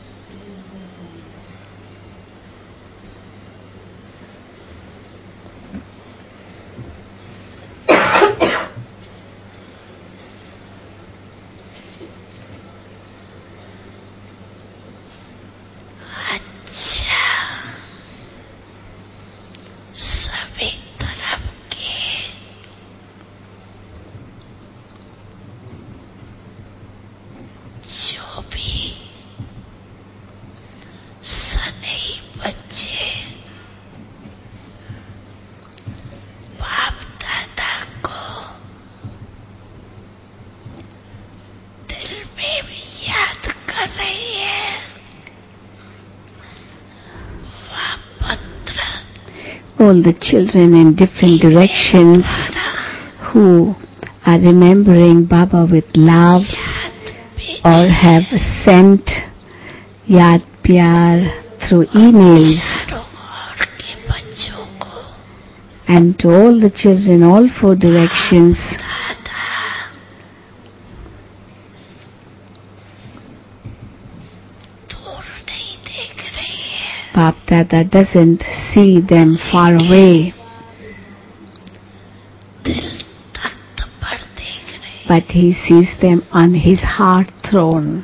All the children in different directions who are remembering Baba with love or have sent Yaad Pyar through emails, and to all the children, all four directions, Bap Dada doesn't see them far away, but he sees them on his heart throne.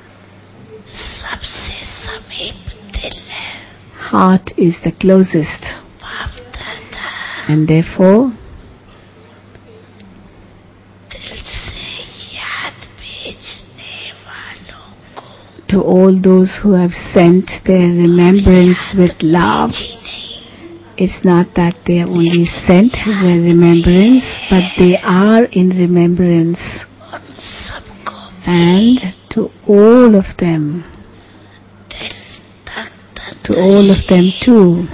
Heart is the closest, and therefore to all those who have sent their remembrance with love, it's not that they have only sent their remembrance, but they are in remembrance. And to all of them, to all of them too,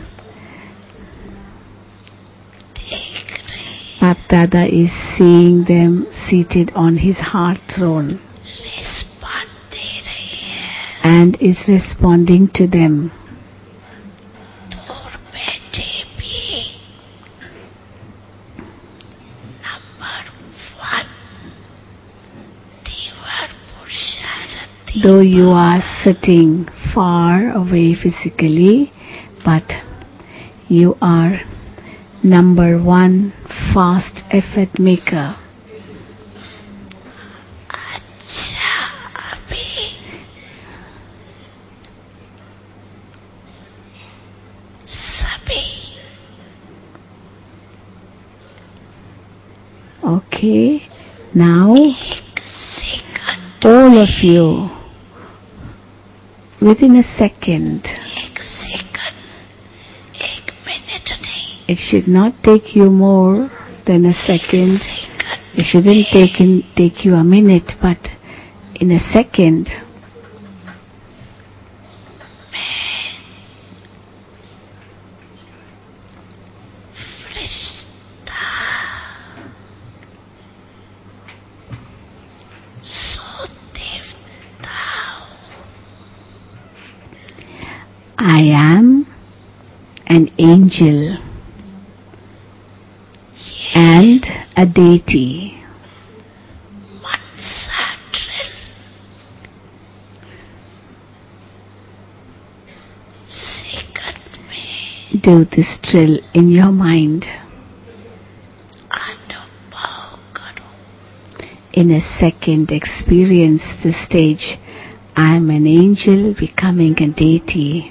Bap Dada is seeing them seated on his heart throne and is responding to them. Though you are sitting far away physically, but you are number one fast effort maker. Okay, now all of you, within a second, it should not take you more than a second, it shouldn't take, in, take you a minute, but in a second, I am an angel and a deity. Do this drill in your mind. In a second, experience the stage. I am an angel becoming a deity.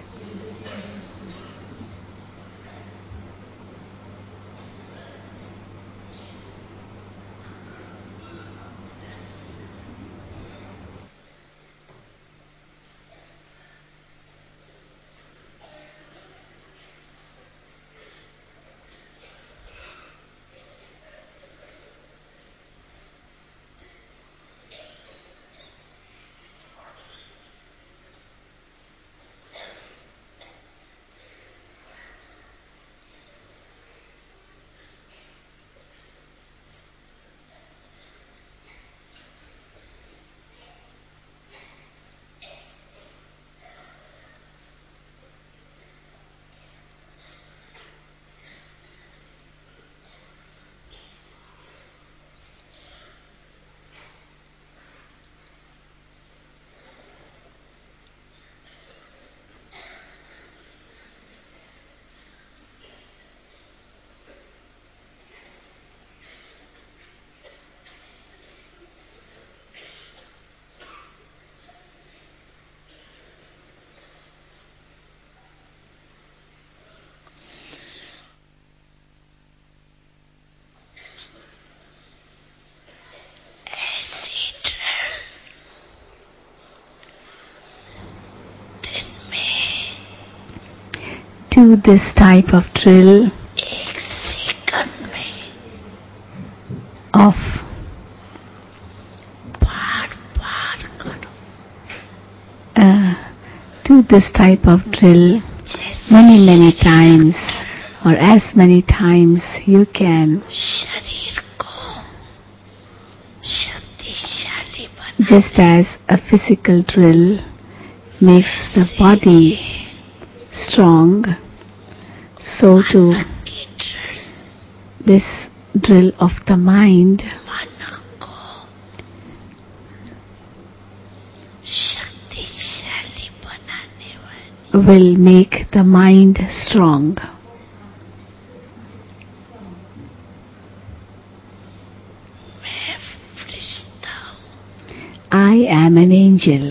to this type of drill एक second में of बार बार करो, uh, do this type of drill जैसे many many शरीर times or as many times you can, शरीर को शक्तिशाली बना just as a physical drill makes the body strong, so too की दृढ़ this drill of the mind मन को शक्तिशाली बनाने वाली will make the mind strong. मैं फरिश्ता हूँ, I am an angel.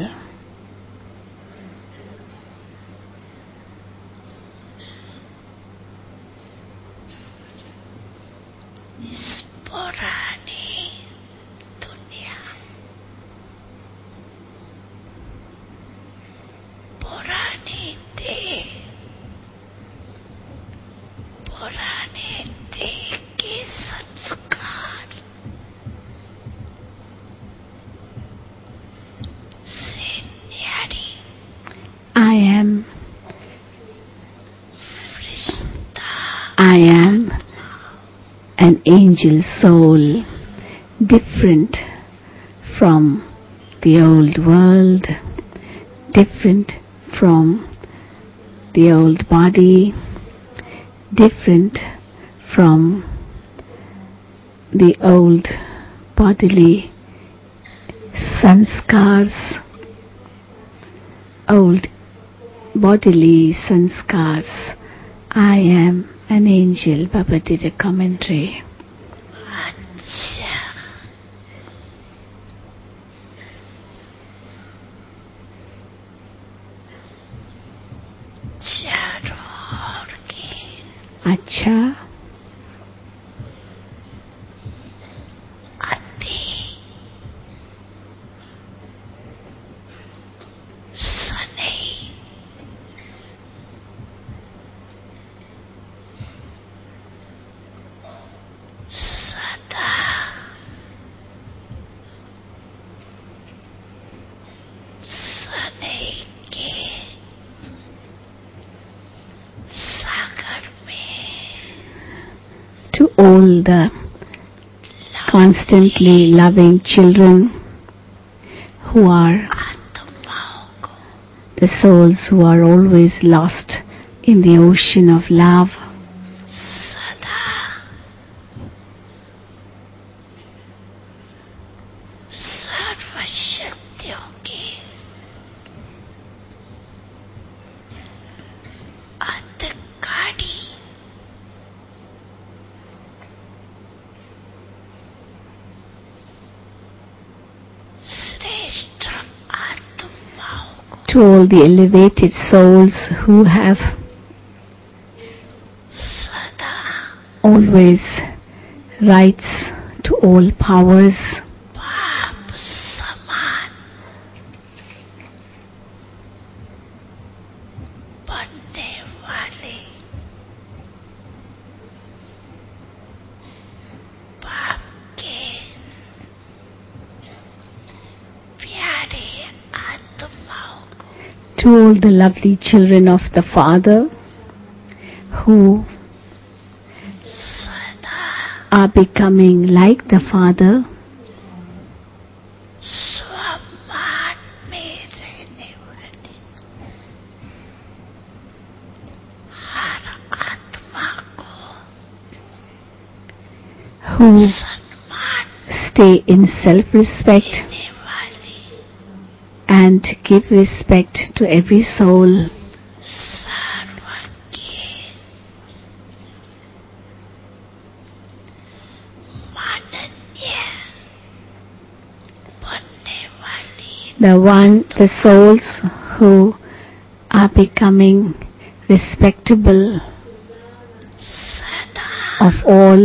इस पुरानी दुनिया, पुरानी देह, पुराने देह के संस्कार से न्यारी I am, Firishta I am an angel soul, different from the old world, different from the old body, different from the old bodily sanskars, old bodily sanskars. I am an angel. Baba did a commentary. अच्छा चारों ओर की Acha, अति सनई सदा सनई के सागर में to all the constantly loving children who are आत्माओं को the souls who are always lost in the ocean of love, सदा सर्वशक्तियों की अधिकारी श्रेष्ठ आत्माओं को to all the elevated souls who have सदा always rights to all powers, बाप समान बनने वाले बाप के प्यारे आत्माओं को to all the lovely children of the Father who सदा are becoming like the Father, स्वमान में रहने वाली हर आत्मा को who सम्मान stay in self-respect देने वाली and give respect to every soul, सर्वज्ञ माननीय बनने वाली the one, the souls who are becoming respectable सदा of all,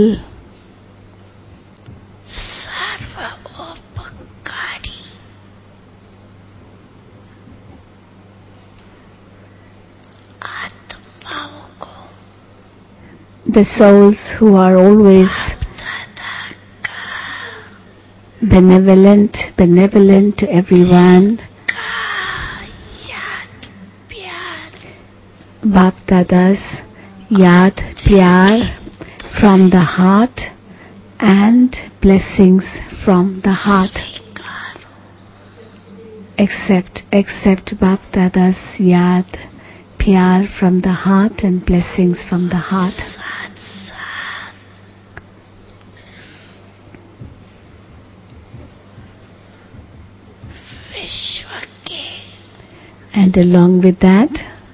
सर्वोपकारी आत्माओं the souls who are always benevolent, benevolent to everyone. Bap Dada's Yad Pyar from the heart and blessings from the heart. Accept, accept Bap Dada's Yad Pyar from the heart and blessings from the heart. And along with that,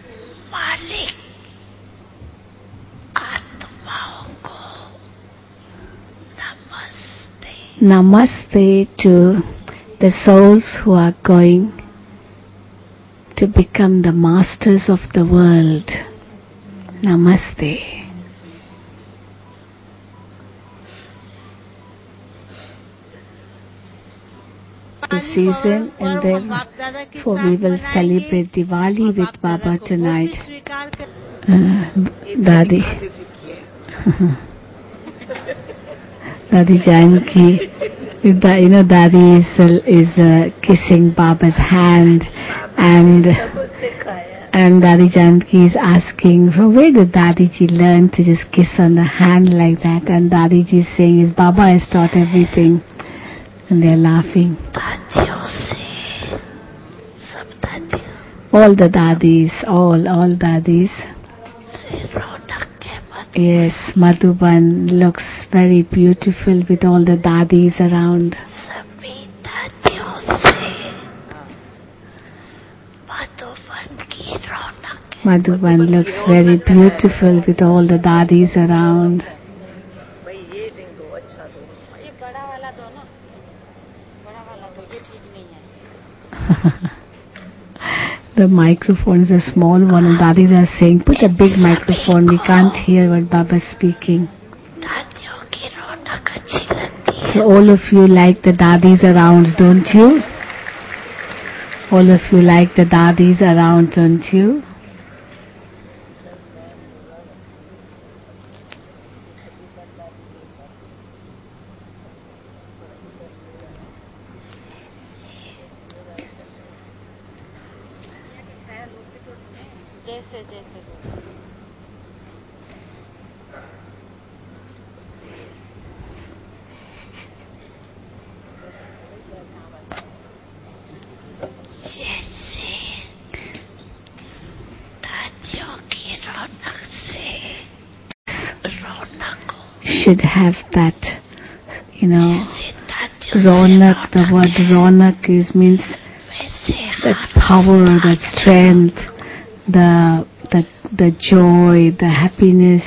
Namaste to the souls who are going to become the masters of the world. Namaste. The season, and therefore we will celebrate Diwali with Baba tonight. Uh, Dadi. Dadi Janki, you know, Dadi is, uh, is uh, kissing Baba's hand, and and Dadi Janki is asking, from where did Dadi Ji learn to just kiss on the hand like that? And Dadi Ji is saying, his Baba has taught everything. And they are laughing. All the Dadis, all, all Dadis. Yes, Madhuban looks very beautiful with all the Dadis around. Madhuban looks very beautiful with all the Dadis around. The microphone is a small one, and Dadis are saying, put a big microphone, we can't hear what Baba's speaking. So all of you like the Dadis around, don't you? All of you like the Dadis around, don't you? Should have that, you know, Ronak. The word Ronak is means that power, that strength, the the the joy, the happiness.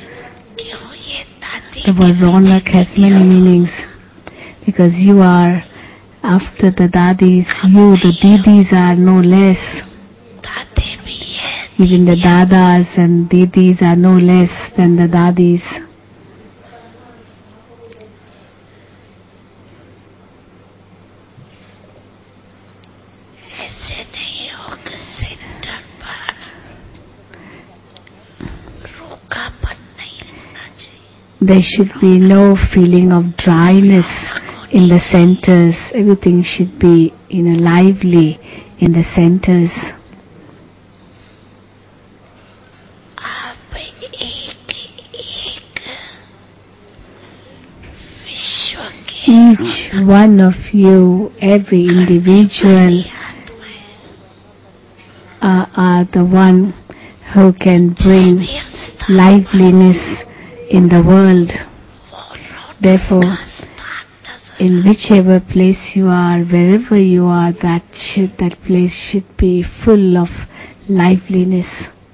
The word Ronak has many meanings, because you are, after the Dadis, you, the Didis, are no less. Even the Dadas and Didis are no less than the Dadis. There should be no feeling of dryness in the centers. Everything should be, you know, lively in the centers. Each one of you, every individual, uh, are the one who can bring liveliness in the world. Therefore, in whichever place you are, wherever you are, that should, that place should be full of liveliness.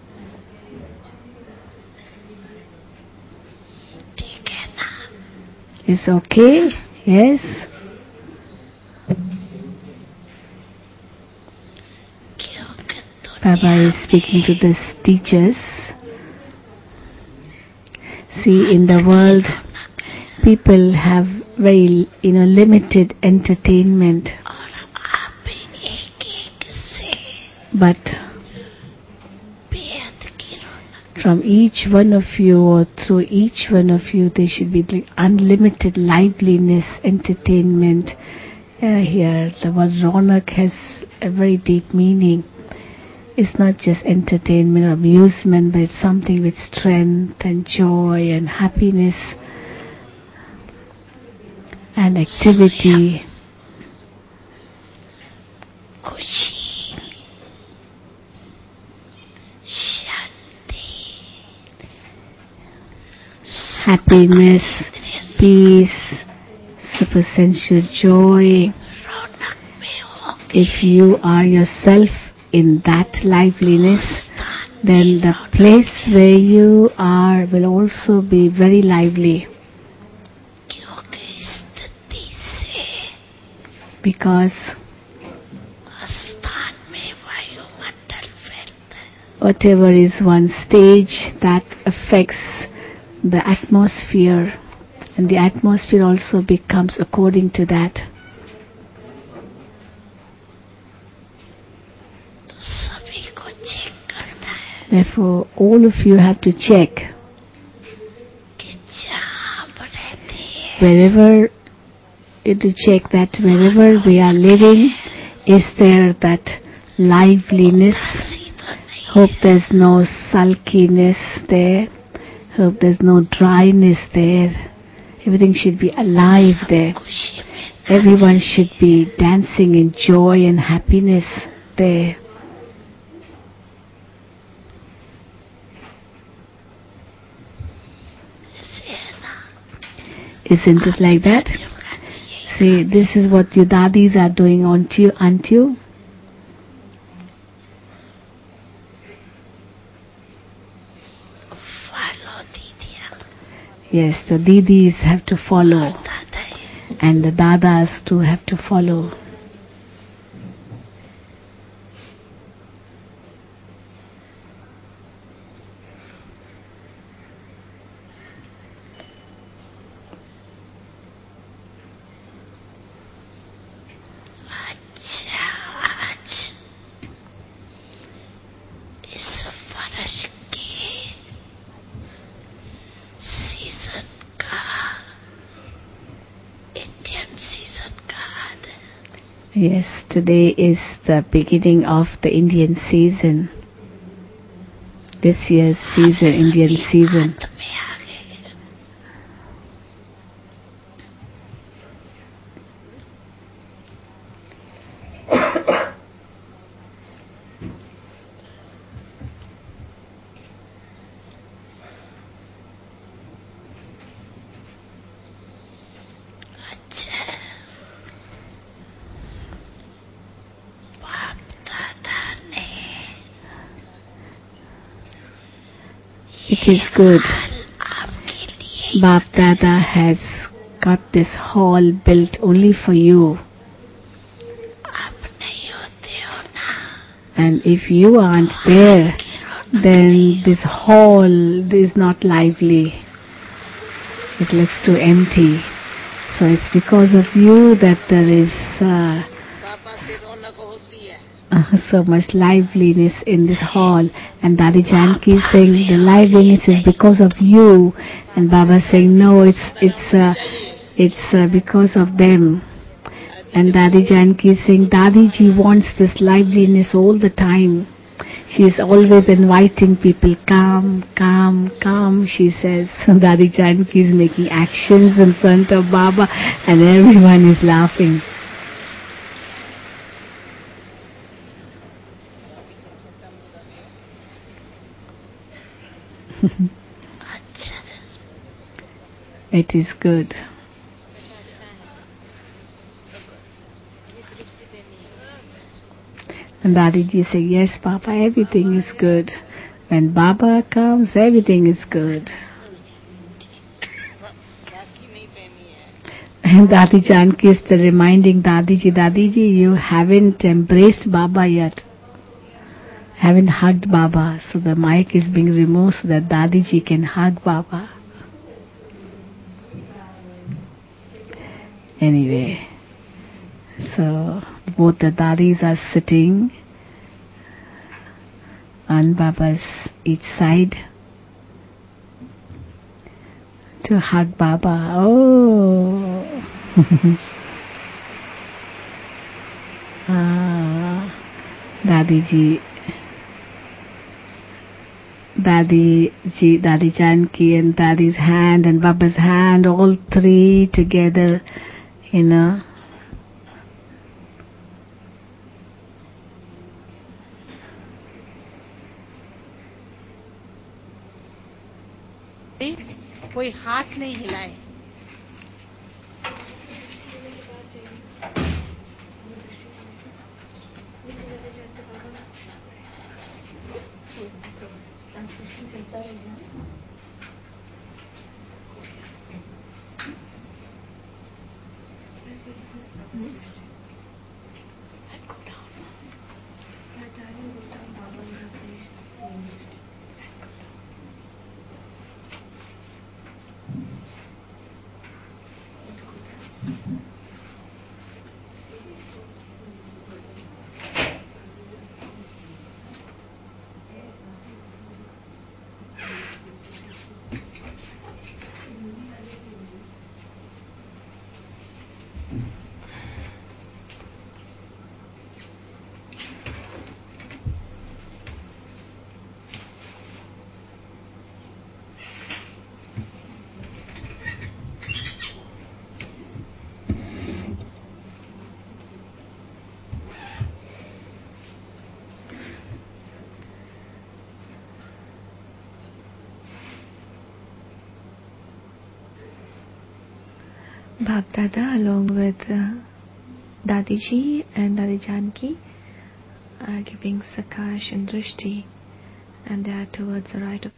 Is okay? Yes? Baba is speaking to the teachers. See, in the world, people have very, you know, limited entertainment. But from each one of you, or through each one of you, there should be like unlimited liveliness, entertainment. Uh, here, the word Ronak has a very deep meaning. It's not just entertainment or amusement, but it's something with strength and joy and happiness and activity. Happiness, peace, supersensuous joy. If you are yourself in that liveliness, then the place where you are will also be very lively. Because whatever is one stage, that affects the atmosphere, and the atmosphere also becomes according to that. Therefore, all of you have to check wherever to check that wherever we are living, is there that liveliness? Hope there's no sulkiness there. Hope there's no dryness there. Everything should be alive there. Everyone should be dancing in joy and happiness there. Isn't it like that? See, this is what your dadis are doing, aren't you? Aren't you? Yes, the didis have to follow, and the dadas too have to follow. Yes, today is the beginning of the Indian season. This year's season, Indian season. It is good. Bap Dada has got this hall built only for you. And if you aren't there, then this hall is not lively. It looks too empty. So it's because of you that there is uh, uh, so much liveliness in this hall. And Dadi Janki is saying the liveliness is because of you, and Baba saying no, it's it's uh, it's uh, because of them. And Dadi Janki is saying Dadi Ji wants this liveliness all the time. She is always inviting people, come, come, come, she says. Dadi Janki is making actions in front of Baba, and everyone is laughing. It is good. And Dadiji said, yes, Papa, everything is good. When Baba comes, everything is good. And Dadi Janki is still reminding Dadiji, Dadiji, you haven't embraced Baba yet. Haven't hugged Baba. So the mic is being removed so that Dadiji can hug Baba. Anyway, so both the Dadis are sitting on Baba's each side to hug Baba. Oh. ah, Dadi ji, Dadi ji, Dadi Janki and Dadi's hand and Baba's hand, all three together, you know. कोई हाथ नहीं हिलाए। Bhag Dada, along with uh, Dadi Ji and Dadi Janki, are giving Sakash and Drishti, and they are towards the right of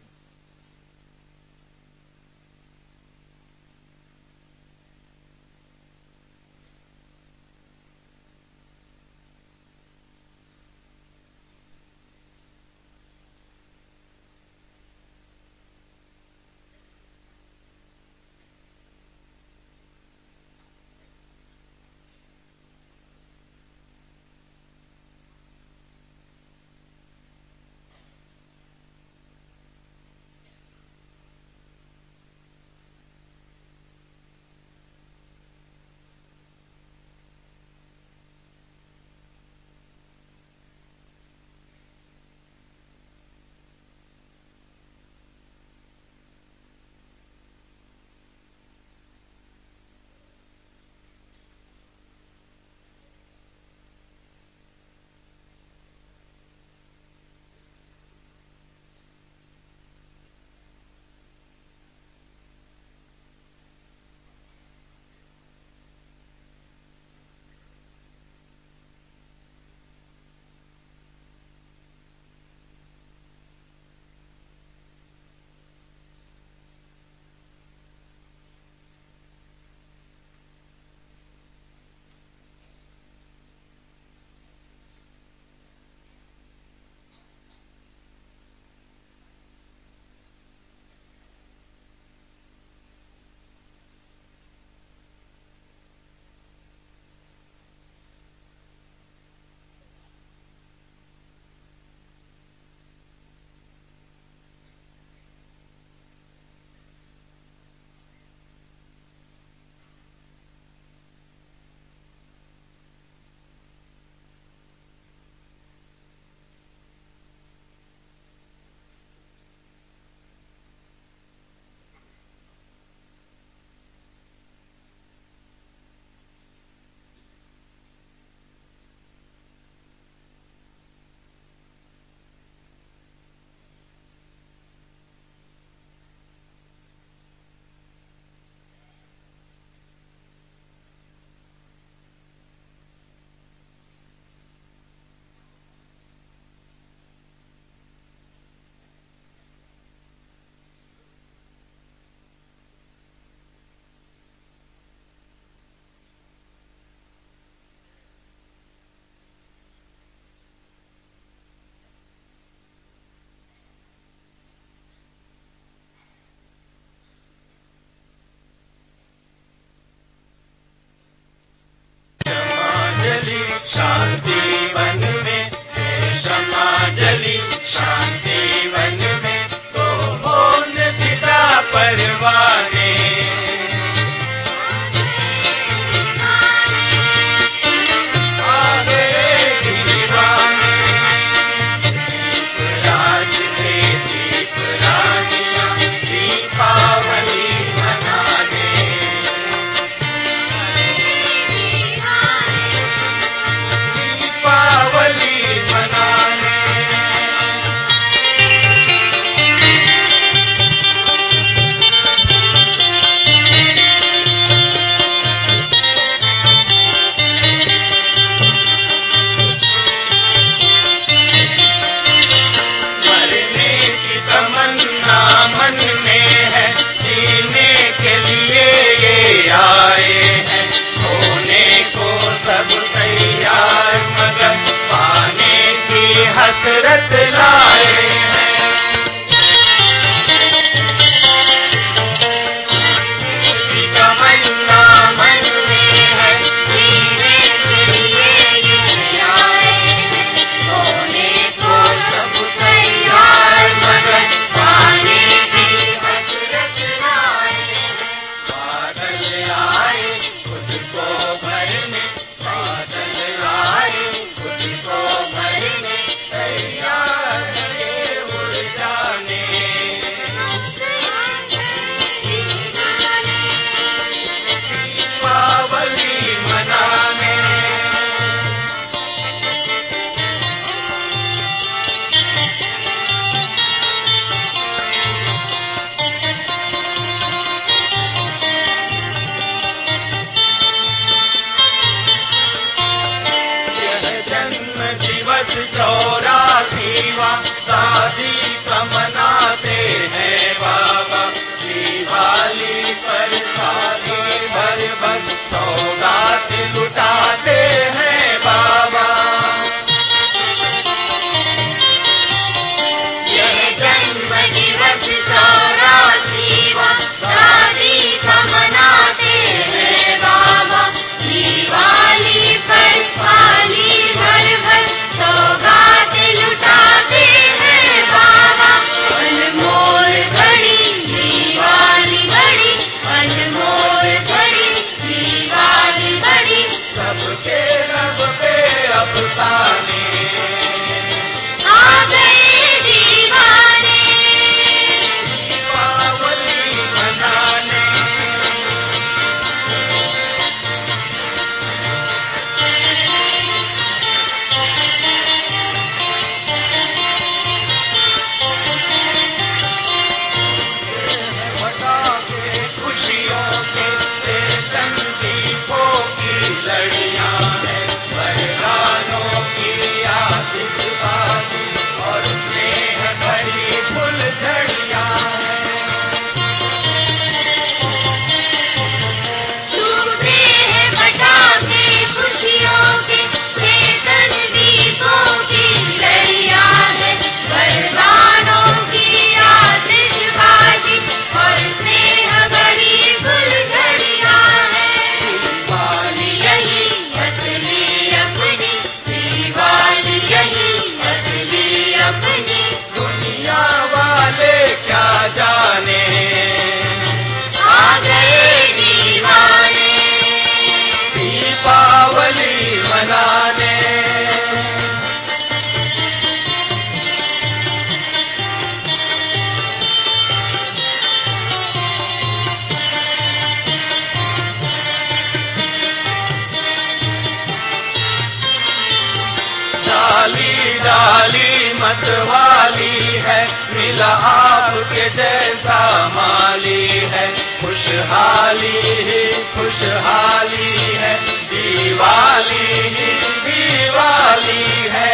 गाली मत वाली है, मिला आपके जैसा माली है। खुशहाली ही खुशहाली है, दीवाली ही दीवाली है।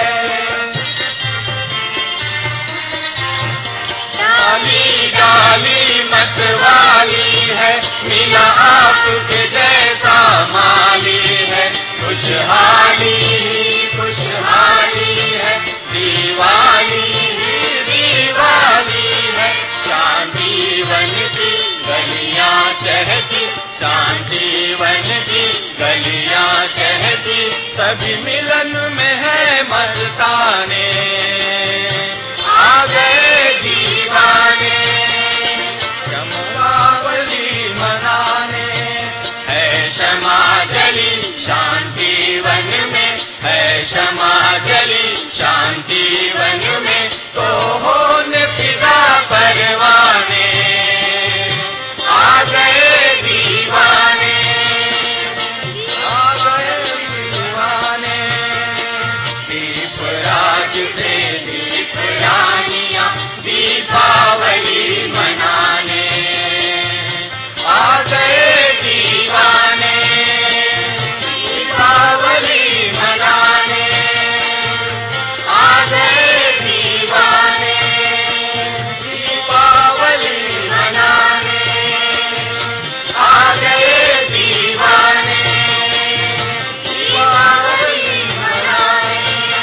गाली गाली मत वाली है, मिला आपके जैसा माली है। खुशहाली ही खुशहाली है, दीवाली ही दीवाली है। शांति वन की गलियां चहकी, शांति वन की गलियां चहकी, सभी मिलन में है मस्ताने। आ गए दीवाने चमरावली मनाने, है क्षमा जली शांति वन में, है क्षमा जली शांति वन में, तो होने फिदा परवाने। आ गए दीवाने, आ गए दीवाने, दीप राज से दीप रानियां दीपावली मनाने। आ गए दीवाने दीपावली मनाने, आ गए दीवाने दीपावली मनाने, आ गए दीवाने दीपावली मनाने,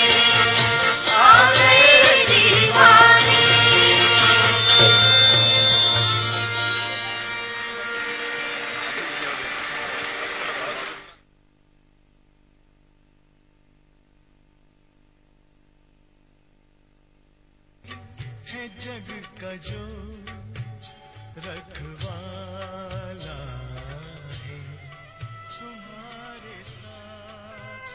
आ गए दीवाने। है जग का जो रखवाला है, तुम्हारे साथ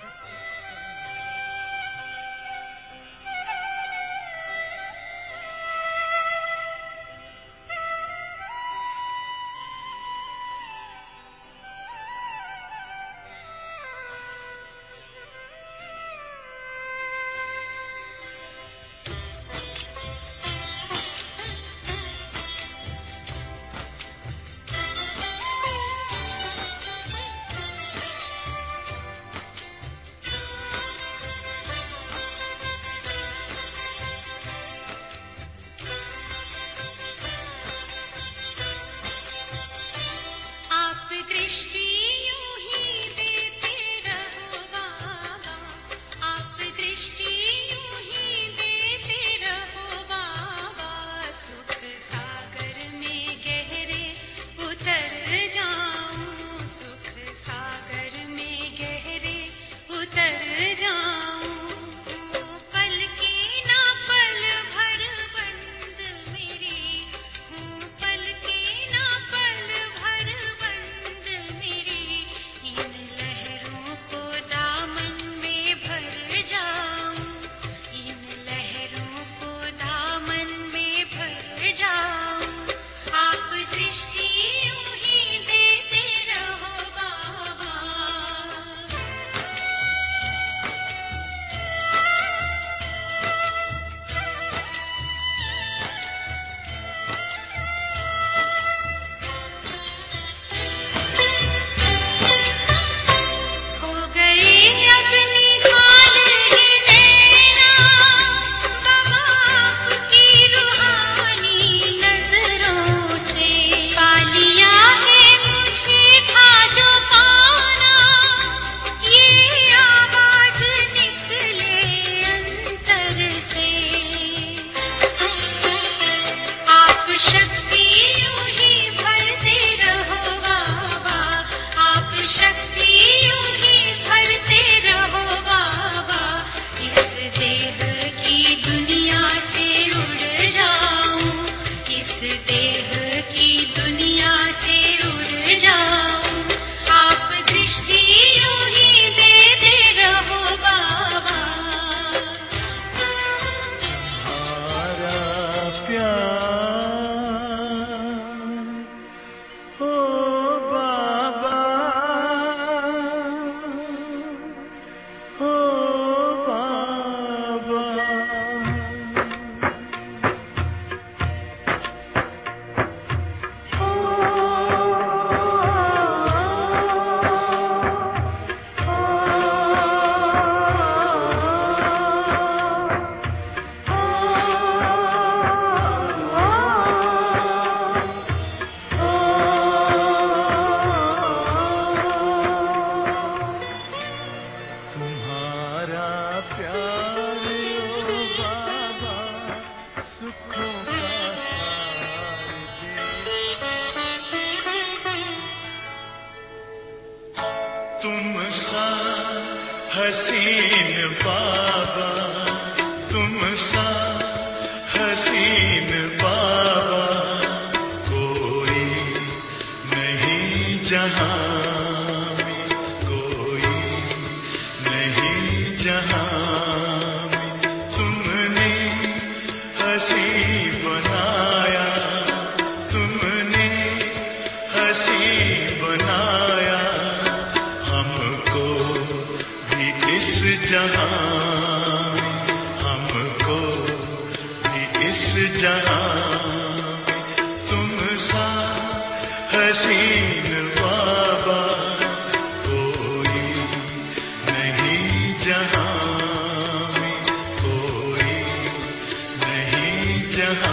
प्यार ओ बाबा सुखों का सार दे। तुम सा हसीन बाबा, तुम सा हसीन बाबा कोई नहीं जहां में, कोई नहीं जहां में। तुमने हंसी बनाया, तुमने हंसी बनाया हमको भी इस जहां में, हमको भी इस जहां में। तुम सा हसीन बाबा कोई नहीं जहां में, कोई नहीं जहां